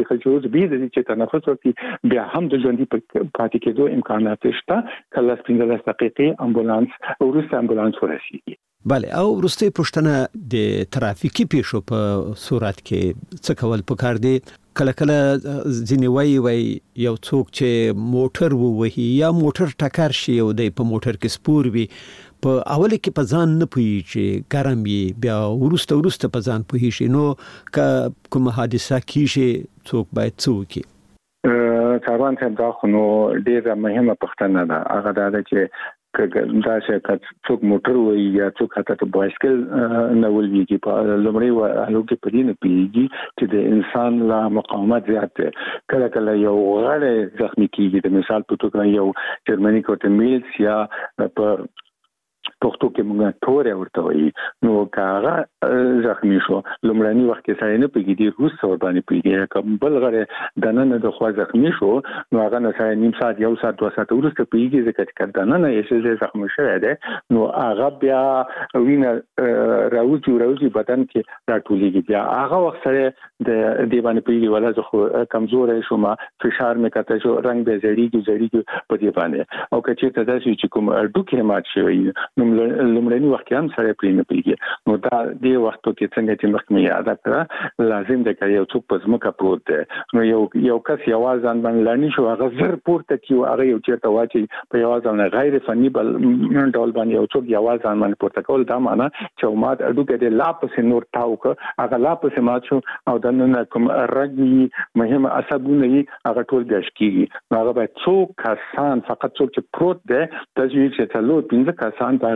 چې تنفس وکړي بیا هم د ژوندۍ پاتې کېدو امکانات شته. کله 15 دقیقې امبولانس ورسیږي. بله او وروستي پښتنه د ترافیکي پیښو په صورت کې څه کول پکار دي؟ کله ځینې وای یو څوک چې موټر ووهي یا موټر ټکر شي او د په موټر کې سپور وي په اول کې په ځان نه پوي چې ګرم وي بیا ورسته په ځان پوي شي. نو کوم حادثه کیږي څوک باید څوک کاروان ته دا خو نو ډیره مهمه پښتنه ده. هغه دا چې دا چې څوک موټر وي یا څوک حتی بایسکل نه ولېږي په لمړی وهلو کې پدې نه پیږي چې د انسان لا مقاومت زیات کله یو غړی زخمی کیږي. د مثال په توګه یو جرمني کوټ میلز یا په پښتو کې موږ تورې ورته وایي. نو کاغه زخمی شو لمړنی وخت کې سړی نه پیږي روس ور باندې پیږي کوم بل غره دنه د خوا زخمی شو نو هغه نه سړی نیم ساعت یو ساعت 2 ساعت ورسته پیږي ځکه چې دنه نه یې زخمی شوی دی. نو هغه بیا وینه راوځي بدن کې راټولېږي بیا هغه وخت سره د دیوانه پیږي ولا زه کمزورې شوم فشار مې کته شو رنگ به زړیږي په دې باندې او کچې ته داسې چې کوم ډوکې مات شوی نو لمړنی وخت کې هم سره پرې نه پیږي. نو دا د وختو کې څنګه چې مخکې یاد کړه لازم ده چې یو څوک په ځمکه پروت دی نو یو کس یوازې ځان باندې لانی شو هغه زر پورته کیو هغه یو چیرته واچي په یوازې نه غیر فني بل ډول باندې یو څوک یوازې ځان باندې پورته کول دا معنی چې مات اډو کې لا پس نور تاوک هغه لا پس مات شو او د نن کوم رګي مهمه عصبونه هغه ټول ګش کیږي. هغه به څوک کسان فقط څوک چې پروت دی د چې تلو 15 کسان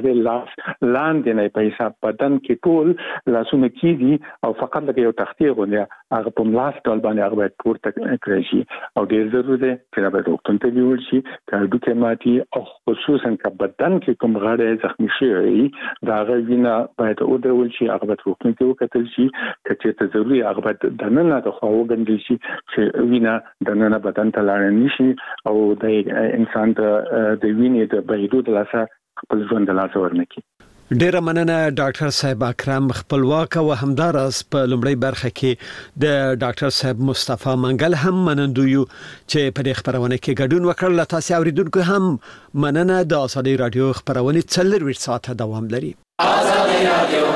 د لاس لاندې نه په حساب بدن کې ټول لاسونه کیږي او فقط لکه یو تختې غونډه هغه په لاس ټول باندې هغه باید پورته کړی شي او ډیر ضروري ده چې باید ډاکټر ته ویل شي کله چې ماتي او خصوصا که بدن کې کوم غړی زخمی شي دا غوینه باید او درول شي هغه باید ډاکټر ته وکتل شي چې ته ضروري هغه باید د نن د خو وګڼل شي چې وینه د نن بدن ته لاړ نشي او د انسان د وینې د بهیدو د لاسه خپل ژوند د لاسه ورنکي. ډیره مننه ډاکټر صاحب اکرم خپلواک او همدارس په لومړی برخه کې د ډاکټر صاحب مصطفی منګل هم منندوی چې په دې خبرونه کې ګډون وکړل. تاسو اوریدونکو هم مننه. د ازادي رادیو خبرونه 24 ساعته دوام لري. ازادي رادیو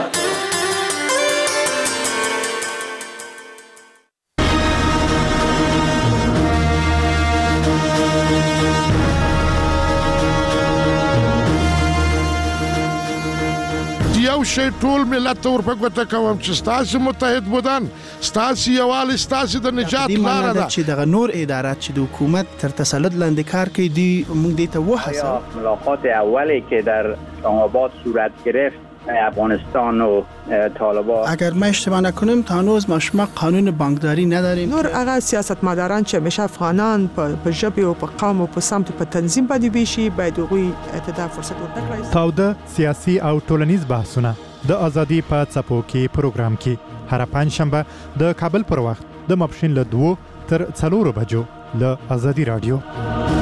یو شی ټول ملت ور په ګوته کوم چې تاسو متحد بودن تاسو یوال تاسو د نجات لار ده چې د نور ادارات چې د حکومت تر تسلط لاندې کار کوي دی موږ دې ته وحساب ملاقات اولی که در آباد صورت گرفت افغانستان و طالبان اگر ما اشتباه نکنیم تا هنوز ما قانون بانکداری نداریم. نور هغه سیاستمداران چې همیشه افغانان په ژبه او په قوم او په سمت په تنظیم باندې بيشي باید هغوی ته فرصت ورکړي. تاوده سیاسي او ټولنیز بحثونه د ازادي په څپو کې پروګرام کې هر پنځشنبه د کابل پر وخت د ماپښین له 2 تر 4 بجو له ازادي رادیو